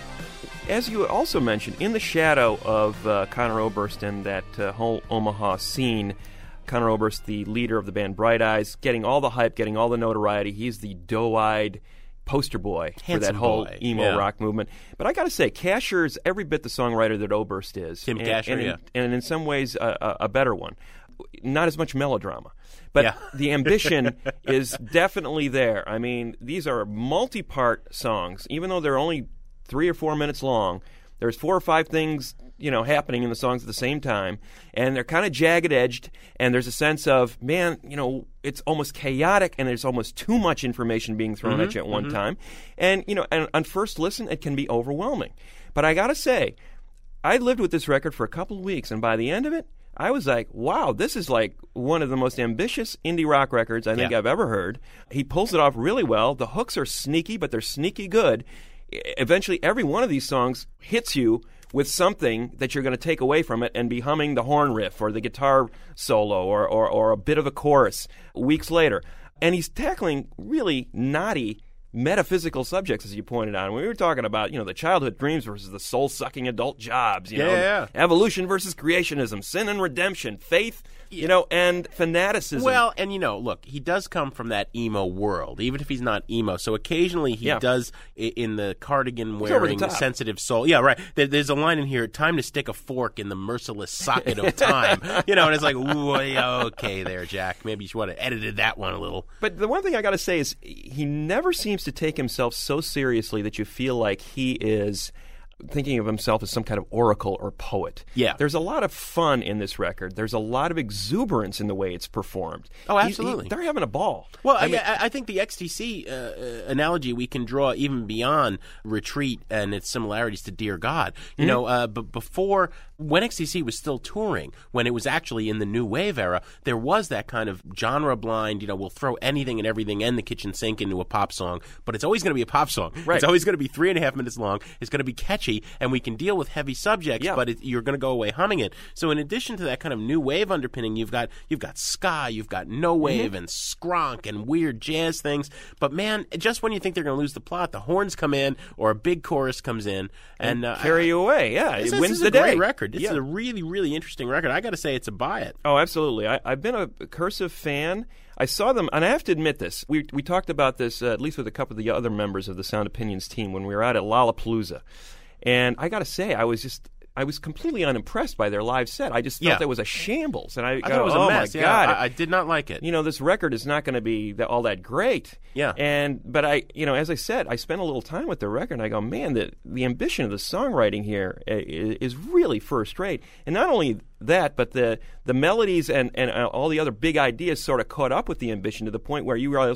as you also mentioned, in the shadow of uh, Conor Oberst and that uh, whole Omaha scene, Conor Oberst, the leader of the band Bright Eyes, getting all the hype, getting all the notoriety. He's the doe-eyed poster boy Handsome for that whole boy. emo Yeah. rock movement. But I got to say, Casher's every bit the songwriter that Oberst is. Tim and, Casher, and, yeah. And in some ways, a, a, a better one. Not as much melodrama. But Yeah. the ambition is definitely there. I mean, these are multi-part songs. Even though they're only three or four minutes long, there's four or five things, you know, happening in the songs at the same time, and they're kind of jagged-edged, and there's a sense of, man, you know, it's almost chaotic, and there's almost too much information being thrown Mm-hmm, at you at one time. And, you know, and on first listen, it can be overwhelming. But I got to say, I lived with this record for a couple of weeks, and by the end of it, I was like, wow, this is like one of the most ambitious indie rock records I think Yeah. I've ever heard. He pulls it off really well. The hooks are sneaky, but they're sneaky good. E- Eventually, every one of these songs hits you with something that you're going to take away from it and be humming the horn riff or the guitar solo or, or, or a bit of a chorus weeks later. And he's tackling really knotty metaphysical subjects, as you pointed out. We were talking about, you know, the childhood dreams versus the soul-sucking adult jobs, you Yeah, know, yeah, yeah. evolution versus creationism, sin and redemption, faith, you know, and fanaticism. Well, and you know, look, he does come from that emo world, even if he's not emo. So occasionally he Yeah. does, i- in the cardigan over the wearing top. sensitive soul. Yeah, right. There, there's a line in here: "Time to stick a fork in the merciless socket of time." You know, and it's like, ooh, yeah, okay, there, Jack. Maybe you should have edited that one a little. But the one thing I got to say is he never seems to take himself so seriously that you feel like he is thinking of himself as some kind of oracle or poet. Yeah. There's a lot of fun in this record. There's a lot of exuberance in the way it's performed. Oh, He- he- absolutely. they're having a ball. Well, I I, mean, I, I think the X T C uh, uh, analogy we can draw even beyond Retreat and its similarities to Dear God. You Mm-hmm. know, uh, but before, when X T C was still touring, when it was actually in the new wave era, there was that kind of genre blind, you know, we'll throw anything and everything and the kitchen sink into a pop song, but it's always going to be a pop song. Right. It's always going to be three and a half minutes long. It's going to be catchy, and we can deal with heavy subjects, Yeah. but it, you're going to go away humming it. So in addition to that kind of new wave underpinning, you've got you've got ska, you've got no wave and skronk and weird jazz things. But man, just when you think they're going to lose the plot, the horns come in or a big chorus comes in and, uh, carry you away. Yeah, This, it this wins is the a day. great record. This Yeah. is a really, really interesting record. I got to say, it's a buy it. Oh, absolutely. I, I've been a Cursive fan. I saw them, and I have to admit this. We we talked about this, uh, at least with a couple of the other members of the Sound Opinions team, when we were out at Lollapalooza. And I got to say, I was just... I was completely unimpressed by their live set. I just thought Yeah. that was a shambles. And I, I go, thought it was oh a mess. my Yeah, God. I, I did not like it. you know, this record is not going to be that, all that great. Yeah. And but I, you know, as I said, I spent a little time with the record, and I go, man, the the ambition of the songwriting here is, is really first rate. And not only that, but the the melodies and and uh, all the other big ideas sort of caught up with the ambition to the point where you realize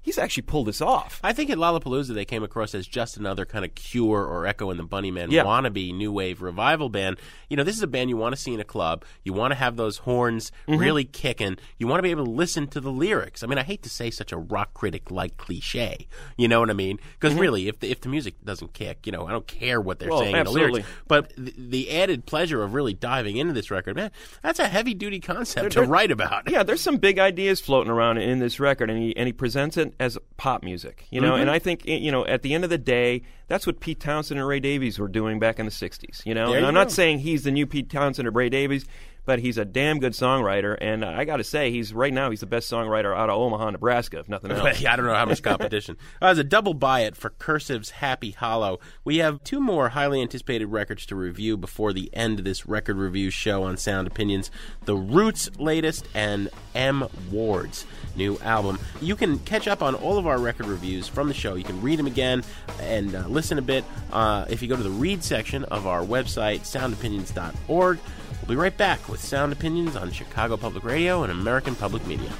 he's actually pulled this off. I think at Lollapalooza they came across as just another kind of Cure or Echo and the Bunnymen Yeah. wannabe new wave revival band. You know, this is a band you want to see in a club. You want to have those horns Mm-hmm. really kicking. You want to be able to listen to the lyrics. I mean, I hate to say such a rock critic like cliche. You know what I mean? Because really, if the, if the music doesn't kick, you know, I don't care what they're Well, saying absolutely. in the lyrics. But the, the added pleasure of really diving into this record, man, that's a heavy duty concept to There- write about. Yeah, there's some big ideas floating around in this record, and he and he presents it as pop music, you know. Mhm. And I think, you know, at the end of the day, that's what Pete Townsend and Ray Davies were doing back in the sixties. You know, There and you I'm go. not saying he's the new Pete Townsend or Ray Davies, but he's a damn good songwriter. And I got to say, he's right now he's the best songwriter out of Omaha, Nebraska, if nothing else. I don't know how much competition. uh, as a double buy it for Cursive's Happy Hollow, we have two more highly anticipated records to review before the end of this record review show on Sound Opinions. The Roots' latest and M. Ward's new album. You can catch up on all of our record reviews from the show. You can read them again and uh, listen a bit uh, if you go to the read section of our website, sound opinions dot org. We'll be right back with Sound Opinions on Chicago Public Radio and American Public Media.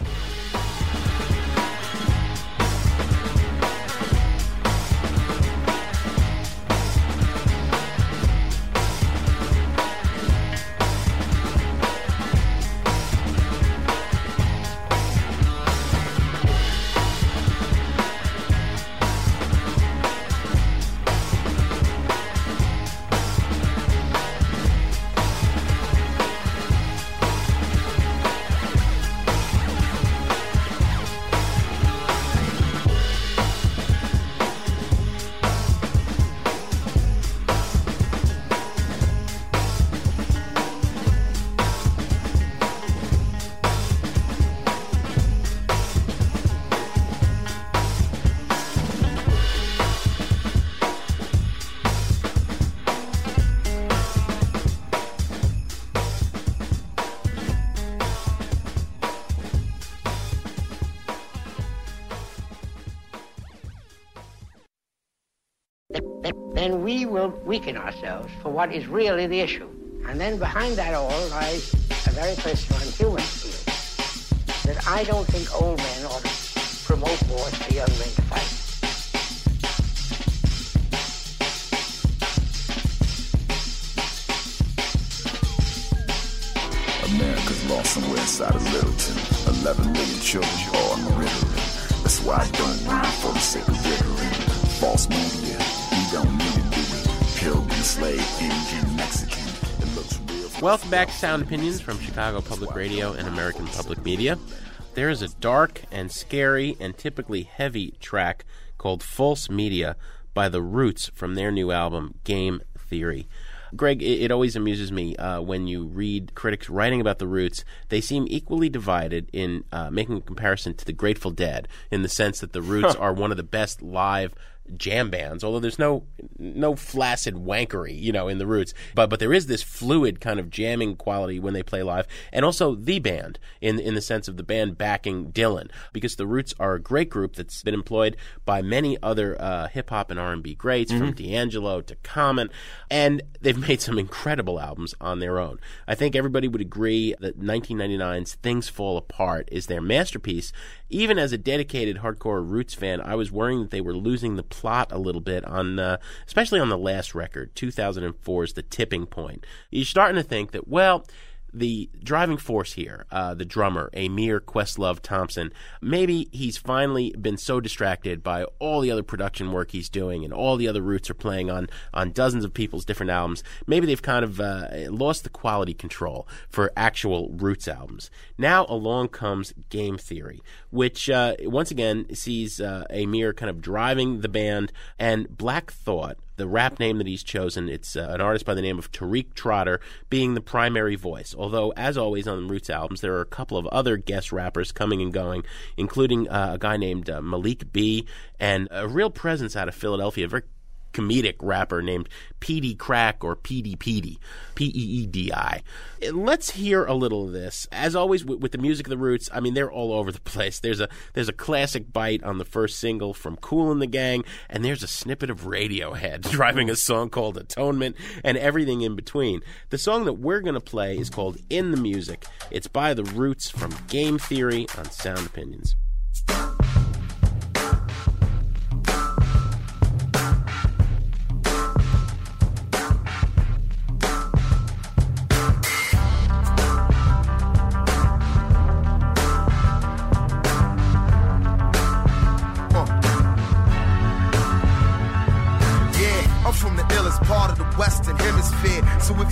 Then we will weaken ourselves for what is really the issue. And then behind that all lies a very personal and human feeling that I don't think old men ought to promote wars for young men to fight. America's lost somewhere inside of Littleton. Eleven million children are riddling. That's why I don't mind for the sake of riddling. False media, we don't need it, do we? Pilgrim, slave, Indian, Mexican. It looks real. Welcome back to Sound Opinions from Chicago Public Radio and American Public Media. There is a dark and scary and typically heavy track called False Media by The Roots from their new album, Game Theory. Greg, it, it always amuses me uh, when you read critics writing about The Roots. They seem equally divided in uh, making a comparison to the Grateful Dead in the sense that The Roots are one of the best live jam bands, although there's no no flaccid wankery, you know, in The Roots. But but there is this fluid kind of jamming quality when they play live, and also the band in in the sense of the band backing Dylan, because The Roots are a great group that's been employed by many other uh, hip hop and R and B greats, mm-hmm. from D'Angelo to Common, and they've made some incredible albums on their own. I think everybody would agree that nineteen ninety-nine's Things Fall Apart is their masterpiece. Even as a dedicated hardcore Roots fan, I was worrying that they were losing the plot a little bit on, uh, especially on the last record, two thousand four's The Tipping Point. You're starting to think that, well, the driving force here, uh, the drummer, Amir Questlove Thompson, maybe he's finally been so distracted by all the other production work he's doing and all the other Roots are playing on, on dozens of people's different albums. Maybe they've kind of uh, lost the quality control for actual Roots albums. Now along comes Game Theory, which uh, once again sees uh, Amir kind of driving the band, and Black Thought, the rap name that he's chosen, it's uh, an artist by the name of Tariq Trotter, being the primary voice. Although, as always on the Roots albums, there are a couple of other guest rappers coming and going, including uh, a guy named uh, Malik B, and a real presence out of Philadelphia, a very comedic rapper named Petey Crack, or Petey Petey, P E E D I. Let's hear a little of this. As always with, with the music of the Roots, I mean, they're all over the place. There's a there's a classic bite on the first single from Kool and the Gang, and there's a snippet of Radiohead driving a song called Atonement, and everything in between. The song that we're going to play is called In the Music. It's by the Roots from Game Theory on Sound Opinions.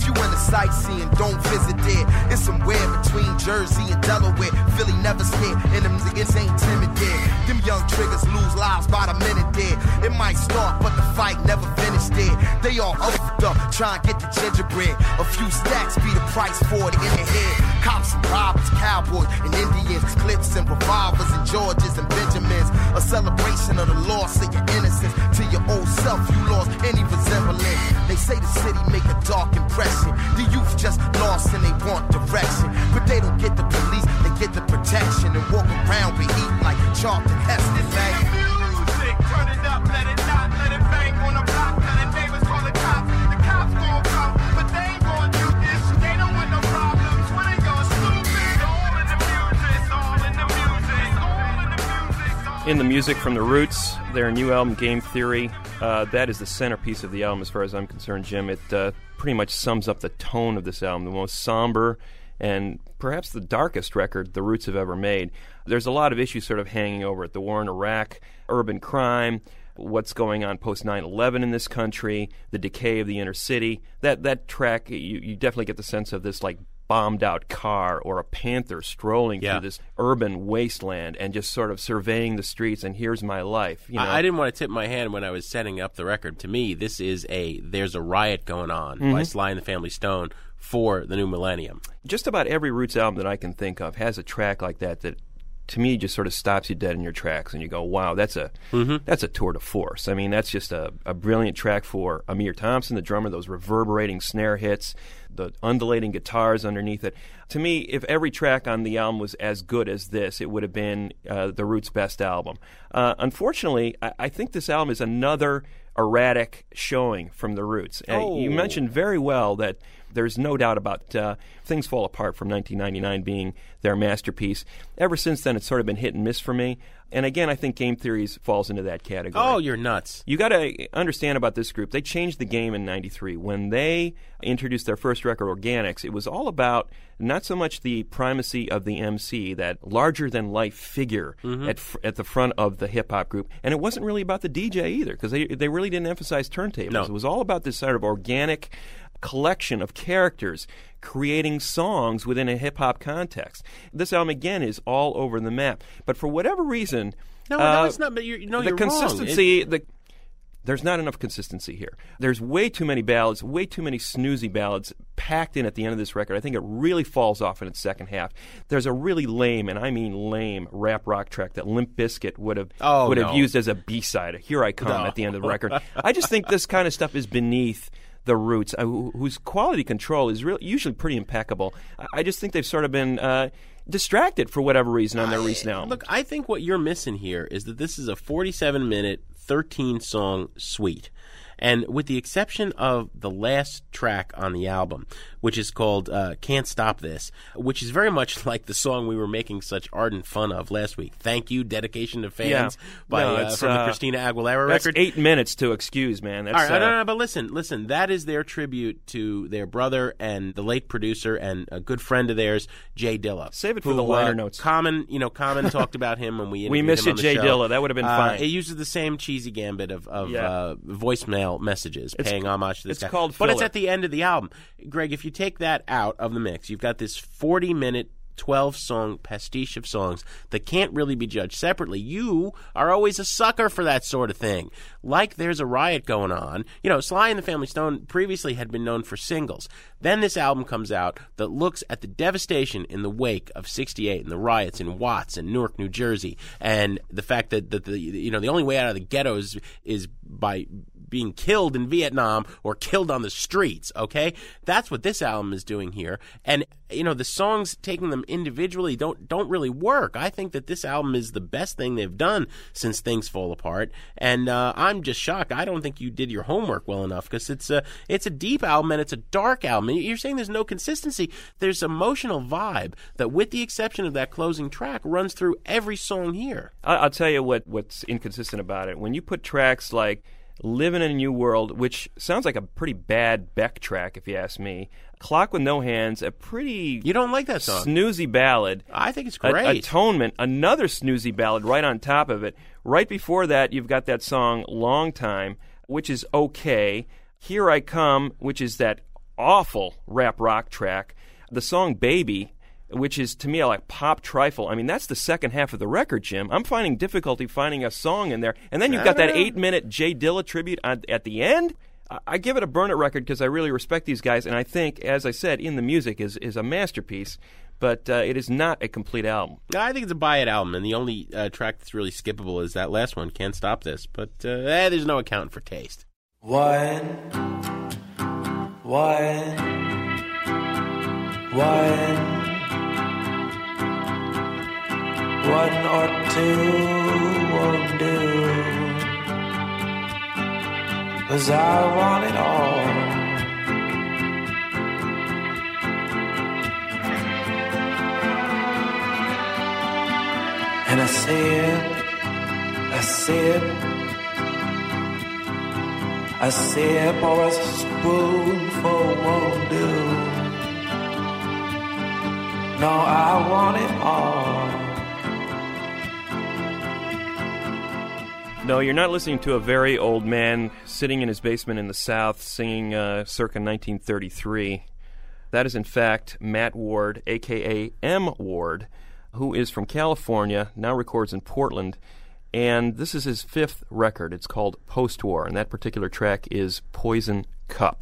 you into sightseeing, don't visit there. It's somewhere between Jersey and Delaware. Philly never scared, and them niggas ain't timid there. Them young triggers lose lives by the minute there. It might start, but the fight never finished there. They all oafed up, trying to get the gingerbread. A few stacks be the price for it in the head. Cops and robbers, cowboys and Indians, clips and revolvers and Georges and Benjamins. A celebration of the loss of your innocence. To your old self, you lost any resemblance. They say the city make a dark impression. The youth just lost and they want direction. But they don't get the police, they get the protection. And walk around with heat like Charlton Heston, man. Music, turn it up, let it not, let it bang on the block. Tell the neighbors, call the cops. The cops gon' come, but they ain't gon' do this. They don't want no problems when they go stupid. All in the music, all in the music, all in the music. In the music from the Roots, their new album Game Theory, uh, that is the centerpiece of the album as far as I'm concerned, Jim. It uh, pretty much sums up the tone of this album, the most somber and perhaps the darkest record the Roots have ever made. There's a lot of issues sort of hanging over it. The war in Iraq, urban crime, what's going on post nine eleven in this country, the decay of the inner city. That that track, you, you definitely get the sense of this like bombed out car or a panther strolling Yeah. through this urban wasteland and just sort of surveying the streets and here's my life. You know? I, I didn't want to tip my hand when I was setting up the record. To me, this is a There's a Riot Going On by Mhm. Sly and the Family Stone for the new millennium. Just about every Roots album that I can think of has a track like that that to me just sort of stops you dead in your tracks and you go, wow, that's a Mhm. that's a tour de force. I mean, that's just a, a brilliant track for Amir Thompson, the drummer, those reverberating snare hits, the undulating guitars underneath it. To me, if every track on the album was as good as this, it would have been uh, the Roots' best album. Uh, unfortunately, I, I think this album is another erratic showing from the Roots. Uh, Oh. You mentioned very well that there's no doubt about uh, Things Fall Apart from nineteen ninety-nine being their masterpiece. Ever since then, it's sort of been hit and miss for me. And again, I think Game Theories falls into that category. Oh, you're nuts. You got to understand about this group. They changed the game in ninety-three. When they introduced their first record, Organics, it was all about not so much the primacy of the M C, that larger-than-life figure Mhm. at f- at the front of the hip-hop group. And it wasn't really about the D J either, because they, they really didn't emphasize turntables. No. It was all about this sort of organic collection of characters creating songs within a hip-hop context. This album, again, is all over the map. But for whatever reason... No, uh, no, it's not. But you're, no, the you're wrong. consistency... It- the There's not enough consistency here. There's way too many ballads, way too many snoozy ballads packed in at the end of this record. I think it really falls off in its second half. There's a really lame, and I mean lame, rap rock track that Limp Bizkit would have Oh, would no. have used as a B-side. Here I Come No. at the end of the record. I just think this kind of stuff is beneath the Roots, uh, wh- whose quality control is real, usually pretty impeccable. I, I just think they've sort of been uh, distracted for whatever reason on their recent album. Look, I think what you're missing here is that this is a forty-seven minute, thirteen song suite. And with the exception of the last track on the album, which is called uh, Can't Stop This, which is very much like the song we were making such ardent fun of last week. Thank You, Dedication to Fans, Yeah. by, No, uh, it's, from the uh, Christina Aguilera That's record. eight minutes to excuse, man. That's, All right, uh, no, no, no, but listen, listen. That is their tribute to their brother and the late producer and a good friend of theirs, Jay Dilla. Save it for who, the liner uh, notes. Common, you know, Common talked about him when we We interviewed miss him you, on the Jay show. Dilla. That would have been Uh, fine. It uses the same cheesy gambit of, of Yeah. uh, voicemail messages, It's- paying homage to this it's guy. called but it's filler. at the end of the album. Greg, if you take that out of the mix, you've got this forty minute. twelve song pastiche of songs that can't really be judged separately. You are always a sucker for that sort of thing. Like There's a Riot Going On. You know, Sly and the Family Stone previously had been known for singles. Then this album comes out that looks at the devastation in the wake of sixty-eight and the riots in Watts and Newark, New Jersey, and the fact that, that the you know the only way out of the ghettos is by being killed in Vietnam or killed on the streets, okay? That's what this album is doing here. And, you know, the songs, taking them individually, don't don't really work. I think that this album is the best thing they've done since Things Fall Apart. And uh, I'm just shocked. I don't think you did your homework well enough, because it's a, it's a deep album and it's a dark album. And you're saying there's no consistency. There's emotional vibe that, with the exception of that closing track, runs through every song here. I- I'll tell you what what's inconsistent about it. When you put tracks like Living in a New World, which sounds like a pretty bad Beck track, if you ask me. Clock with No Hands, a pretty... You don't like that song? Snoozy ballad. I think it's A- great. Atonement, another snoozy ballad right on top of it. Right before that, you've got that song Long Time, which is okay. Here I Come, which is that awful rap rock track. The song Baby, which is to me like pop trifle. I mean, that's the second half of the record, Jim. I'm finding difficulty finding a song in there. And then you've got that eight-minute Jay Dilla tribute on, at the end. I, I give it a burn it record because I really respect these guys, and I think, as I said, In the Music is, is a masterpiece. But uh, it is not a complete album. I think it's a buy-it album, and the only uh, track that's really skippable is that last one, Can't Stop This. But uh, eh, there's no accounting for taste. One, one, one. One or two won't do, 'cause I want it all. And I sip, I sip, I sip, or a spoonful won't do. No, I want it all. No, you're not listening to a very old man sitting in his basement in the South singing uh, circa nineteen thirty-three. That is, in fact, Matt Ward, a k a. M. Ward, who is from California, now records in Portland, and this is his fifth record. It's called Post-War, and that particular track is Poison Cup.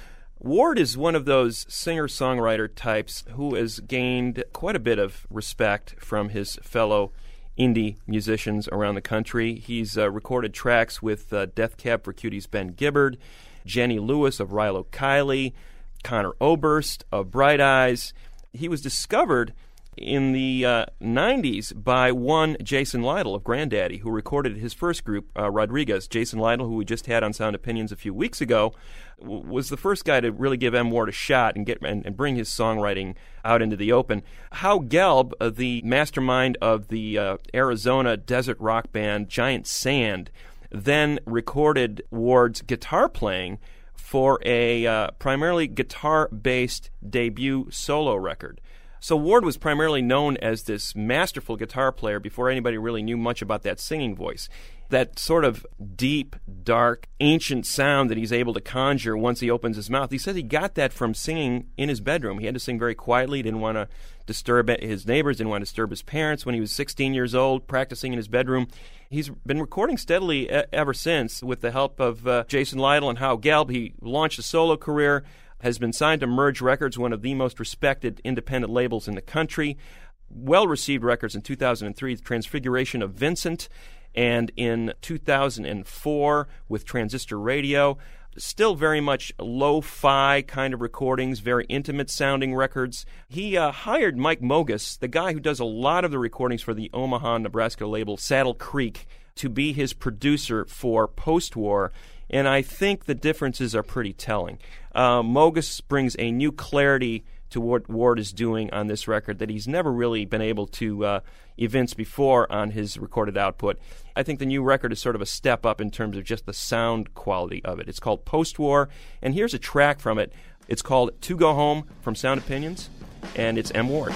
Ward is one of those singer-songwriter types who has gained quite a bit of respect from his fellow indie musicians around the country. He's uh, recorded tracks with uh, Death Cab for Cutie's Ben Gibbard, Jenny Lewis of Rilo Kiley, Conor Oberst of Bright Eyes. He was discovered in the uh, nineties by one Jason Lytle of Grandaddy, who recorded his first group, uh, Rodriguez. Jason Lytle, who we just had on Sound Opinions a few weeks ago, w- was the first guy to really give M. Ward a shot and get and, and bring his songwriting out into the open. Hal Gelb, uh, the mastermind of the uh, Arizona desert rock band Giant Sand, then recorded Ward's guitar playing for a uh, primarily guitar-based debut solo record. So Ward was primarily known as this masterful guitar player before anybody really knew much about that singing voice. That sort of deep, dark, ancient sound that he's able to conjure once he opens his mouth. He says he got that from singing in his bedroom. He had to sing very quietly, didn't want to disturb his neighbors, didn't want to disturb his parents. When he was sixteen years old, practicing in his bedroom. He's been recording steadily e- ever since with the help of uh, Jason Lytle and Hal Gelb. He launched a solo career, has been signed to Merge Records, one of the most respected independent labels in the country. Well-received records in two thousand three, The Transfiguration of Vincent, and in two thousand four with Transistor Radio. Still very much lo-fi kind of recordings, very intimate-sounding records. He uh, hired Mike Mogus, the guy who does a lot of the recordings for the Omaha, Nebraska label Saddle Creek, to be his producer for Post-War. And I think the differences are pretty telling. Uh, Mogus brings a new clarity to what Ward is doing on this record that he's never really been able to uh, evince before on his recorded output. I think the new record is sort of a step up in terms of just the sound quality of it. It's called Post-War, and here's a track from it. It's called To Go Home from Sound Opinions, and it's M. Ward.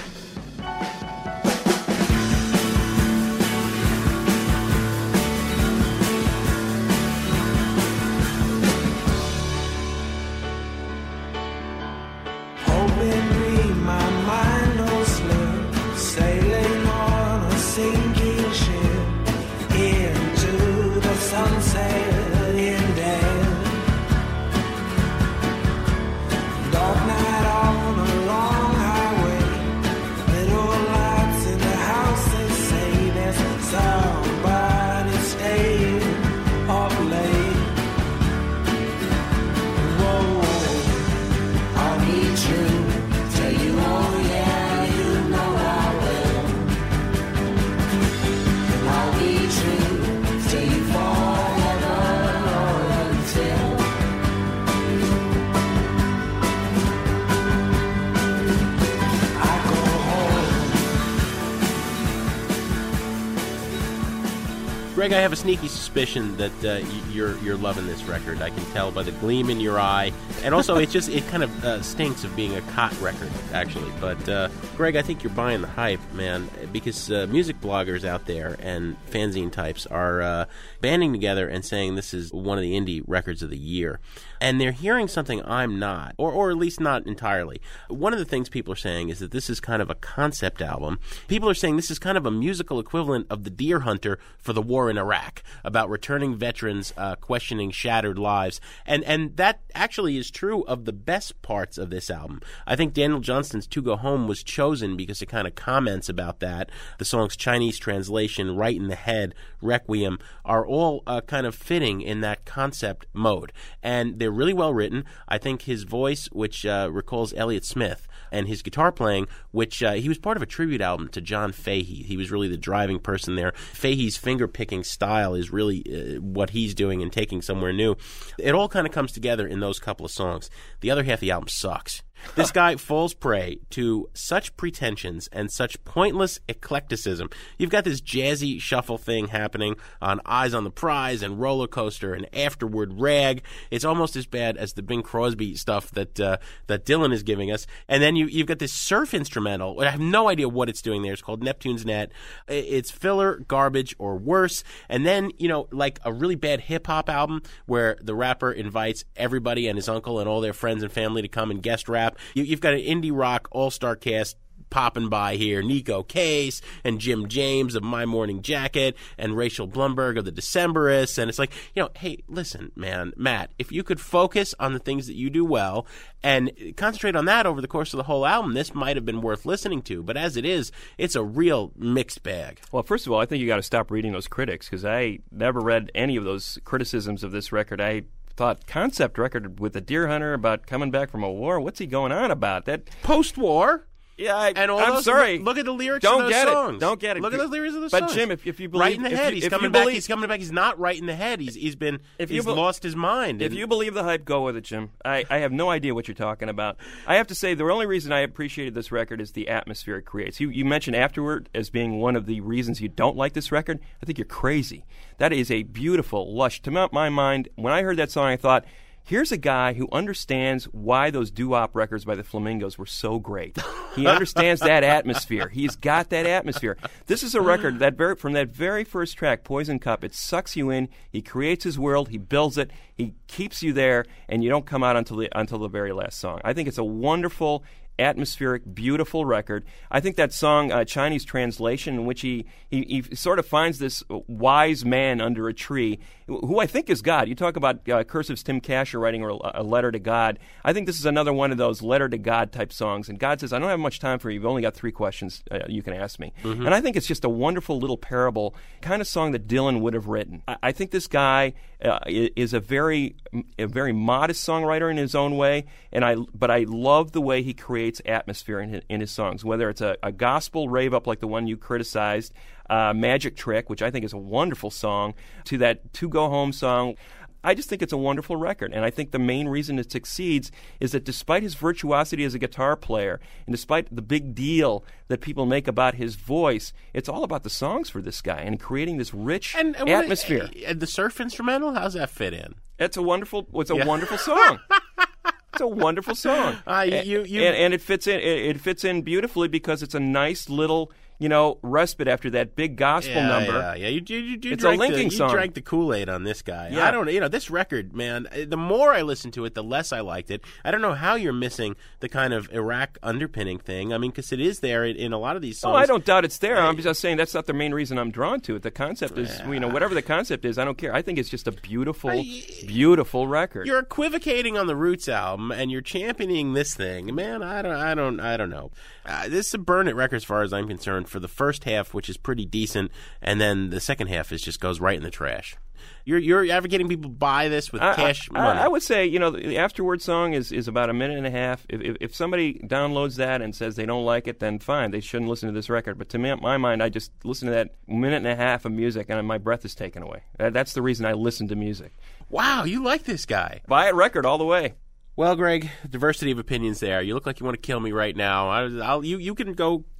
Greg, I have a sneaky suspicion that uh, y- you're you're loving this record. I can tell by the gleam in your eye, and also it just it kind of uh, stinks of being a cot record, actually. But uh, Greg, I think you're buying the hype, man, because uh, music bloggers out there and fanzine types are uh, banding together and saying this is one of the indie records of the year, and they're hearing something I'm not, or or at least not entirely. One of the things people are saying is that this is kind of a concept album. People are saying this is kind of a musical equivalent of the Deer Hunter for the war in Iraq, about returning veterans uh, questioning shattered lives. And and that actually is true of the best parts of this album. I think Daniel Johnston's To Go Home was chosen because it kind of comments about that. The song's Chinese translation, Right in the Head, Requiem, are all uh, kind of fitting in that concept mode. And they're really well written. I think his voice, which uh, recalls Elliott Smith, and his guitar playing, which uh, he was part of a tribute album to John Fahey. He was really the driving person there. Fahey's finger-picking style is really uh, what he's doing and taking somewhere new. It all kind of comes together in those couple of songs. The other half of the album sucks. This guy falls prey to such pretensions and such pointless eclecticism. You've got this jazzy shuffle thing happening on Eyes on the Prize and Roller Coaster and Afterward Rag. It's almost as bad as the Bing Crosby stuff that uh, that Dylan is giving us. And then you, you've got this surf instrumental. I have no idea what it's doing there. It's called Neptune's Net. It's filler, garbage, or worse. And then, you know, like a really bad hip-hop album where the rapper invites everybody and his uncle and all their friends and family to come and guest rap. You, you've got an indie rock all-star cast popping by here. Nico Case and Jim James of My Morning Jacket and Rachel Blumberg of the Decemberists. And it's like, you know, hey, listen, man, Matt, if you could focus on the things that you do well and concentrate on that over the course of the whole album, this might have been worth listening to. But as it is, it's a real mixed bag. Well, first of all, I think you got to stop reading those critics, because I never read any of those criticisms of this record. I thought, concept record with a deer hunter about coming back from a war. What's he going on about? That post-war. Yeah, I, and all I'm those, sorry. Look at the lyrics Don't of those get songs. It. Don't get it. Look at the lyrics of those but songs. But Jim, if, if you believe, right in the head, you, he's coming you back. Believe, he's coming back. He's not right in the head. He's he's been. If he's you be, lost his mind. If and, you believe the hype, go with it, Jim. I, I have no idea what you're talking about. I have to say, the only reason I appreciated this record is the atmosphere it creates. You you mentioned Afterward as being one of the reasons you don't like this record. I think you're crazy. That is a beautiful, lush. To my mind, when I heard that song, I thought, here's a guy who understands why those doo-wop records by the Flamingos were so great. He understands that atmosphere. He's got that atmosphere. This is a record that very, from that very first track, Poison Cup, it sucks you in. He creates his world. He builds it. He keeps you there, and you don't come out until the until the very last song. I think it's a wonderful, atmospheric, beautiful record. I think that song, uh, Chinese Translation, in which he, he, he sort of finds this wise man under a tree, who I think is God. You talk about uh, Cursive's Tim Kasher writing a, a letter to God. I think this is another one of those letter to God type songs. And God says, I don't have much time for you. You've only got three questions uh, you can ask me. Mm-hmm. And I think it's just a wonderful little parable, kind of song that Dylan would have written. I, I think this guy uh, is a very, a very modest songwriter in his own way, and I, but I love the way he creates atmosphere in his, in his songs, whether it's a, a gospel rave up like the one you criticized, uh, Magic Trick, which I think is a wonderful song, to that To Go Home song. I just think it's a wonderful record, and I think the main reason it succeeds is that despite his virtuosity as a guitar player, and despite the big deal that people make about his voice, it's all about the songs for this guy and creating this rich and, and atmosphere. And the surf instrumental, how's that fit in? It's a wonderful, it's a yeah. wonderful song. It's a wonderful song, uh, you, you, and, and it fits in. It, it fits in beautifully because it's a nice little, you know, respite after that big gospel yeah, number. Yeah, yeah. You, you, you, you it's drank a linking the, song. You drank the Kool-Aid on this guy. Yeah. I don't. You know, this record, man. The more I listened to it, the less I liked it. I don't know how you're missing the kind of Iraq underpinning thing. I mean, because it is there in, in a lot of these songs. Oh, I don't doubt it's there. I, I'm just saying that's not the main reason I'm drawn to it. The concept is, yeah. you know, whatever the concept is, I don't care. I think it's just a beautiful, I, beautiful record. You're equivocating on the Roots album, and you're championing this thing, man. I don't, I don't, I don't know. Uh, this is a burn it record as far as I'm concerned. For the first half, which is pretty decent, and then the second half is just goes right in the trash. You're you're advocating people buy this with I, cash I, money. I would say, you know, the Afterward song is, is about a minute and a half. If, if if somebody downloads that and says they don't like it, then fine, they shouldn't listen to this record. But to me, my mind, I just listen to that minute and a half of music, and my breath is taken away. That's the reason I listen to music. Wow, you like this guy. Buy it record all the way. Well, Greg, diversity of opinions there. You look like you want to kill me right now. I, I'll, you, you can go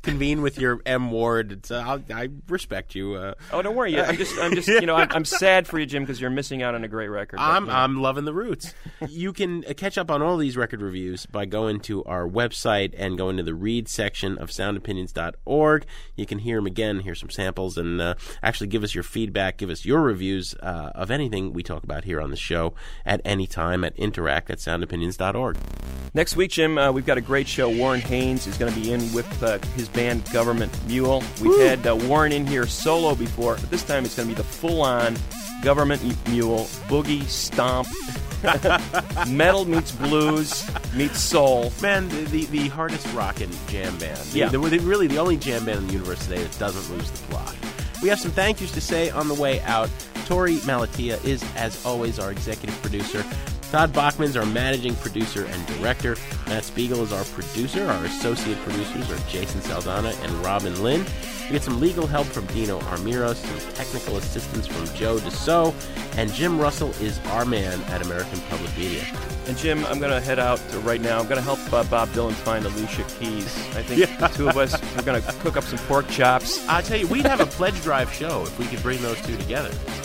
convene with your M Ward. It's, uh, I'll, I respect you. Uh, oh, don't worry. I'm just, I'm just, you know, I'm, I'm sad for you, Jim, because you're missing out on a great record. But, I'm, you know. I'm loving the Roots. You can uh, catch up on all these record reviews by going to our website and going to the read section of sound opinions dot org. You can hear them again, hear some samples, and uh, actually give us your feedback, give us your reviews uh, of anything we talk about here on the show at any time at interact at sound opinions dot org. Next week, Jim, uh, we've got a great show. Warren Haynes is going to be in with uh, his band Government Mule. We've Woo! had uh, Warren in here solo before, but this time it's going to be the full-on Government Mule boogie stomp. Metal meets blues meets soul. Man, the the, the hardest rockin' jam band. The, Yeah. the, the, really the only jam band in the universe today that doesn't lose the plot. We have some thank yous to say on the way out. Tori Malatia is, as always, our executive producer. Todd Bachman's our managing producer and director. Matt Spiegel is our producer. Our associate producers are Jason Saldana and Robin Lynn. We get some legal help from Dino Armiros, some technical assistance from Joe DeSoe, and Jim Russell is our man at American Public Media. And Jim, I'm going to head out to right now. I'm going to help uh, Bob Dylan find Alicia Keys. I think Yeah. the two of us, we're going to cook up some pork chops. I tell you, we'd have a pledge drive show if we could bring those two together.